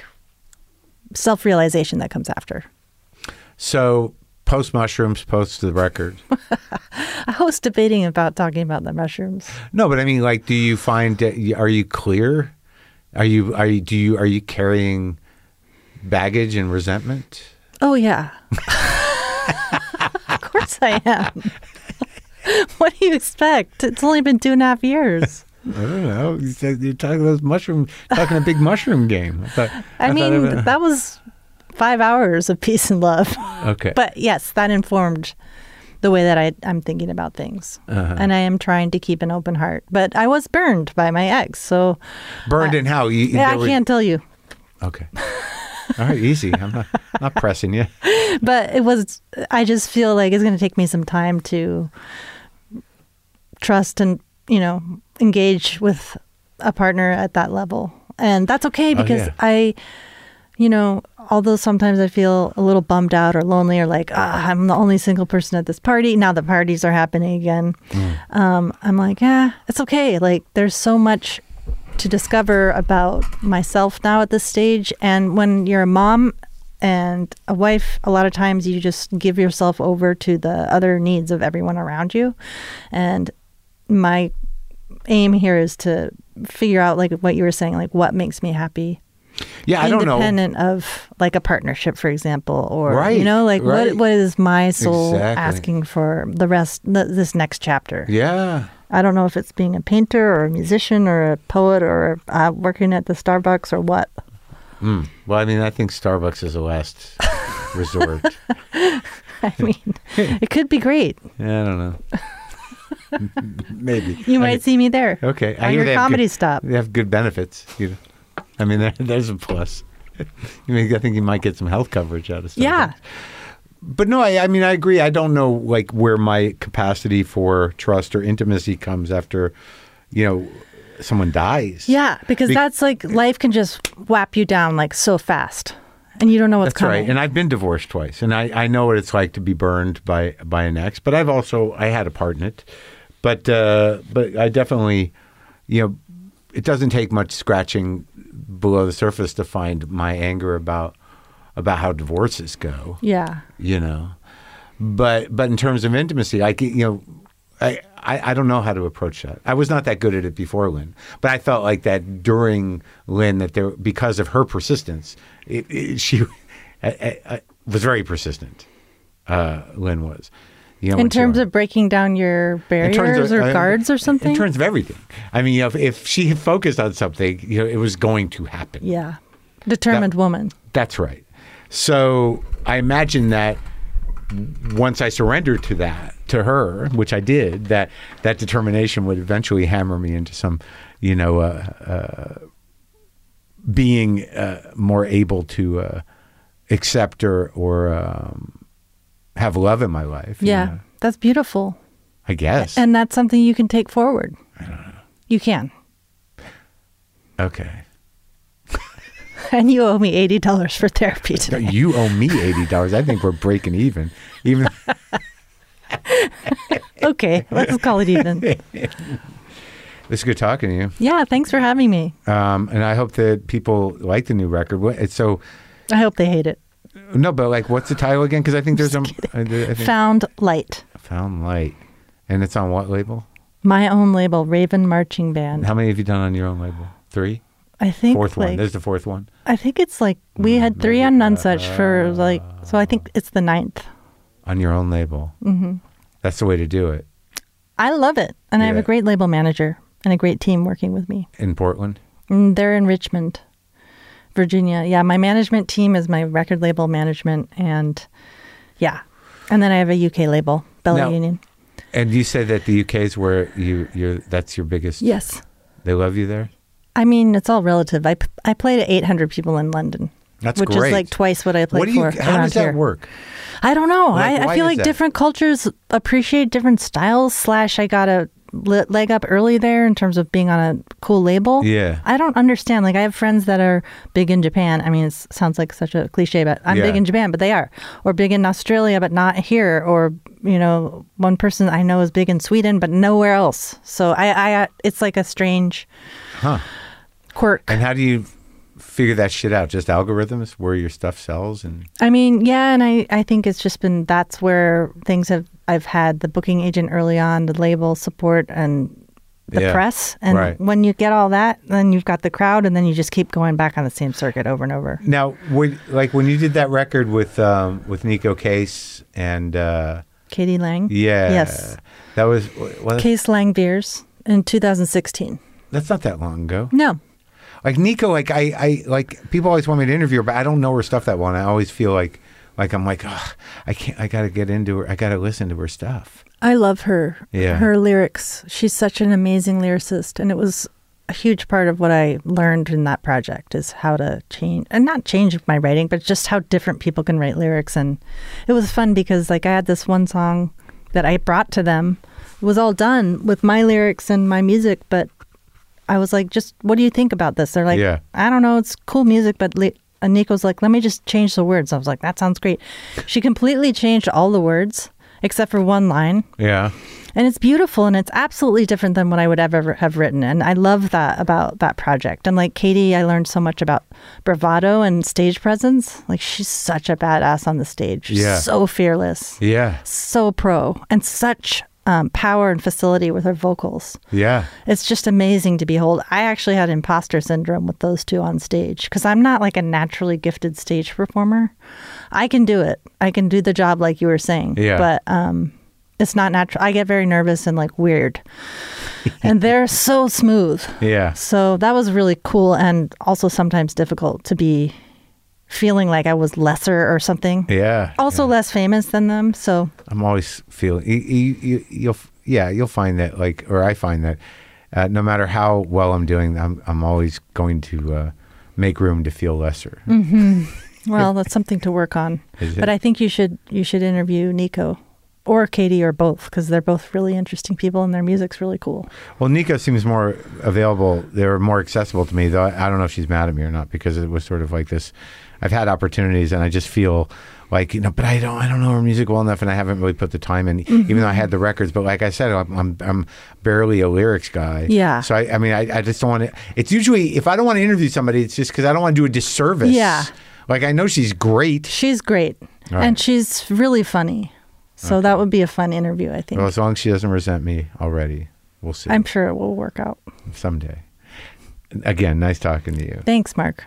self-realization that comes after. So post mushrooms, post the record. I was debating about talking about the mushrooms. No, but I mean, like, do you find that y- are you clear? Are you are you do you are you carrying baggage and resentment? Oh yeah, of course I am. What do you expect? It's only been two and a half years. I don't know. You said you're talking those mushroom, talking a big mushroom game. I, thought, I, I mean, thought it, that was five hours of peace and love. okay. But yes, that informed the way that I, I'm thinking about things. Uh-huh. And I am trying to keep an open heart. But I was burned by my ex, so... Burned I, in how? You, yeah, I were, can't tell you. Okay. All right, easy. I'm not, not pressing you. But it was... I just feel like it's going to take me some time to trust and, you know, engage with a partner at that level. And that's okay because oh, yeah. I... You know, although sometimes I feel a little bummed out or lonely or like, ah, I'm the only single person at this party. Now the parties are happening again. Mm. Um, I'm like, yeah, it's okay. Like, there's so much to discover about myself now at this stage. And when you're a mom and a wife, a lot of times you just give yourself over to the other needs of everyone around you. And my aim here is to figure out, like what you were saying, like what makes me happy. Yeah, I don't know. Independent of like a partnership, for example, or right, you know, like right. what what is my soul exactly. asking for the rest, th- this next chapter? Yeah, I don't know if it's being a painter or a musician or a poet or uh, working at the Starbucks or what. Mm. Well, I mean, I think Starbucks is the last resort. I mean, it could be great. Yeah, I don't know. Maybe you I might mean, see me there. Okay, on your comedy good, stop. They have good benefits. You know. I mean, there, there's a plus. You mean, I think you might get some health coverage out of stuff. Yeah. But no, I, I mean, I agree. I don't know, like, where my capacity for trust or intimacy comes after, you know, someone dies. Yeah, because Be- that's like life can just whap you down like so fast, and you don't know what's that's coming. That's right. And I've been divorced twice, and I, I know what it's like to be burned by by an ex. But I've also I had a part in it. But uh, but I definitely, you know, it doesn't take much scratching below the surface to find my anger about about how divorces go. Yeah. You know, but but in terms of intimacy, I you know, I, I I don't know how to approach that. I was not that good at it before Lynn, but I felt like that during Lynn that there because of her persistence, it, it, she I, I, I was very persistent. Uh, Lynn was. You know, in terms of breaking down your barriers of, or uh, guards or something? In terms of everything. I mean, you know, if, if she had focused on something, you know, it was going to happen. Yeah. Determined that, woman. That's right. So I imagine that once I surrendered to that, to her, which I did, that that determination would eventually hammer me into some, you know, uh, uh, being uh, more able to uh, accept or, or um, have love in my life. Yeah, you know? That's beautiful. I guess. And that's something you can take forward. I don't know. You can. Okay. And you owe me eighty dollars for therapy today. You owe me eighty dollars. I think we're breaking even. Even. Okay, let's call it even. It's good talking to you. Yeah, thanks for having me. Um, and I hope that people like the new record. It's so. I hope they hate it. No, but like, what's the title again? Because I think there's some. I, I think, Found Light. Found Light, and it's on what label? My own label, Raven Marching Band. How many have you done on your own label? Three. I think fourth like, one. There's the fourth one. I think it's like we had mm, three maybe, on Nonesuch uh, for like. So I think it's the ninth. On your own label. Mm-hmm. That's the way to do it. I love it, and yeah. I have a great label manager and a great team working with me. In Portland. And they're in Richmond, Virginia. Yeah, my management team is my record label management, and yeah, and then I have a U K label, Bella now, Union. And you say that the U K is where you you're that's your biggest. Yes. They love you there? I mean, it's all relative. I, I play to eight hundred people in London. That's which great. Which is like twice what I played what do you, for How around does that here. work? I don't know. Like, I, I feel like that? different cultures appreciate different styles. Slash, I got a leg up early there in terms of being on a cool label. Yeah. I don't understand. Like, I have friends that are big in Japan. I mean, it sounds like such a cliche, but I'm yeah. big in Japan, but they are. Or big in Australia, but not here. Or, you know, one person I know is big in Sweden, but nowhere else. So I, I it's like a strange huh. quirk. And how do you figure that shit out? Just algorithms where your stuff sells? And I mean, yeah, and I, I think it's just been, that's where things have, I've had the booking agent early on, the label support, and the Yeah, press. And right. when you get all that, then you've got the crowd, and then you just keep going back on the same circuit over and over. Now, when, like when you did that record with um, with Nico Case and uh, Katie Lang? yeah, Yes. that was well, Case Lang Beers in two thousand sixteen. that's not that long ago. No. Like Nico, like I, I like people always want me to interview her, but I don't know her stuff that well. And I always feel like like I'm like, oh, I can't. I got to get into her. I got to listen to her stuff. I love her. Yeah. Her lyrics. She's such an amazing lyricist. And it was a huge part of what I learned in that project is how to change, and not change my writing, but just how different people can write lyrics. And it was fun because like I had this one song that I brought to them. It was all done with my lyrics and my music, but I was like, just what do you think about this? They're like, Yeah. I don't know. It's cool music, but li- and Nico's like, let me just change the words. I was like, that sounds great. She completely changed all the words except for one line. Yeah. And it's beautiful, and it's absolutely different than what I would ever have written. And I love that about that project. And like Katie, I learned so much about bravado and stage presence. Like she's such a badass on the stage. Yeah. So fearless. Yeah. So pro. And such um, power and facility with her vocals. Yeah. It's just amazing to behold. I actually had imposter syndrome with those two on stage because I'm not like a naturally gifted stage performer. I can do it. I can do the job like you were saying. Yeah. But um, it's not natural. I get very nervous and like weird. And they're so smooth. Yeah. So that was really cool and also sometimes difficult to be feeling like I was lesser or something. Yeah. Also yeah. less famous than them. So I'm always feeling you, you, you, you'll yeah you'll find that like or I find that uh, no matter how well I'm doing, I'm I'm always going to uh, make room to feel lesser. Mm-hmm. Well, that's something to work on. Is But it? I think you should you should interview Nico or Katie or both because they're both really interesting people and their music's really cool. Well, Nico seems more available. They're more accessible to me, though. I don't know if she's mad at me or not because it was sort of like this. I've had opportunities, and I just feel like you know, but I don't, I don't know her music well enough, and I haven't really put the time in, mm-hmm. even though I had the records. But like I said, I'm, I'm, I'm barely a lyrics guy. Yeah. So I, I mean, I, I just don't want to. It's usually if I don't want to interview somebody, it's just because I don't want to do a disservice. Yeah. Like I know she's great. She's great, Right. and she's really funny. So Okay. that would be a fun interview, I think. Well, as long as she doesn't resent me already, we'll see. I'm sure it will work out. Someday. Again, nice talking to you. Thanks, Mark.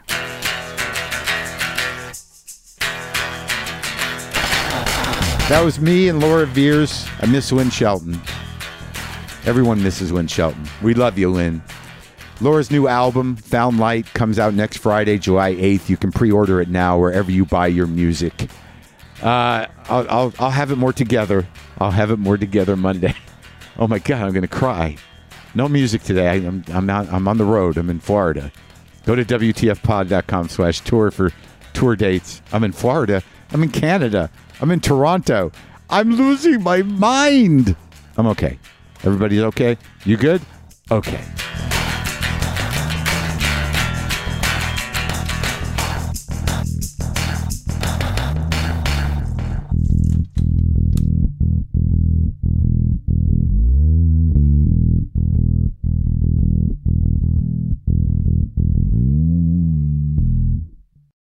That was me and Laura Veers. I miss Lynn Shelton. Everyone misses Lynn Shelton. We love you, Lynn. Laura's new album, Found Light, comes out next Friday, July eighth. You can pre-order it now wherever you buy your music. Uh, I'll, I'll, I'll have it more together. I'll have it more together Monday. Oh my God, I'm going to cry. No music today. I, I'm I'm not. I'm on the road. I'm in Florida. Go to W T F pod dot com slash tour for tour dates. I'm in Florida. I'm in Canada. I'm in Toronto. I'm losing my mind. I'm okay. Everybody's okay? You good? Okay.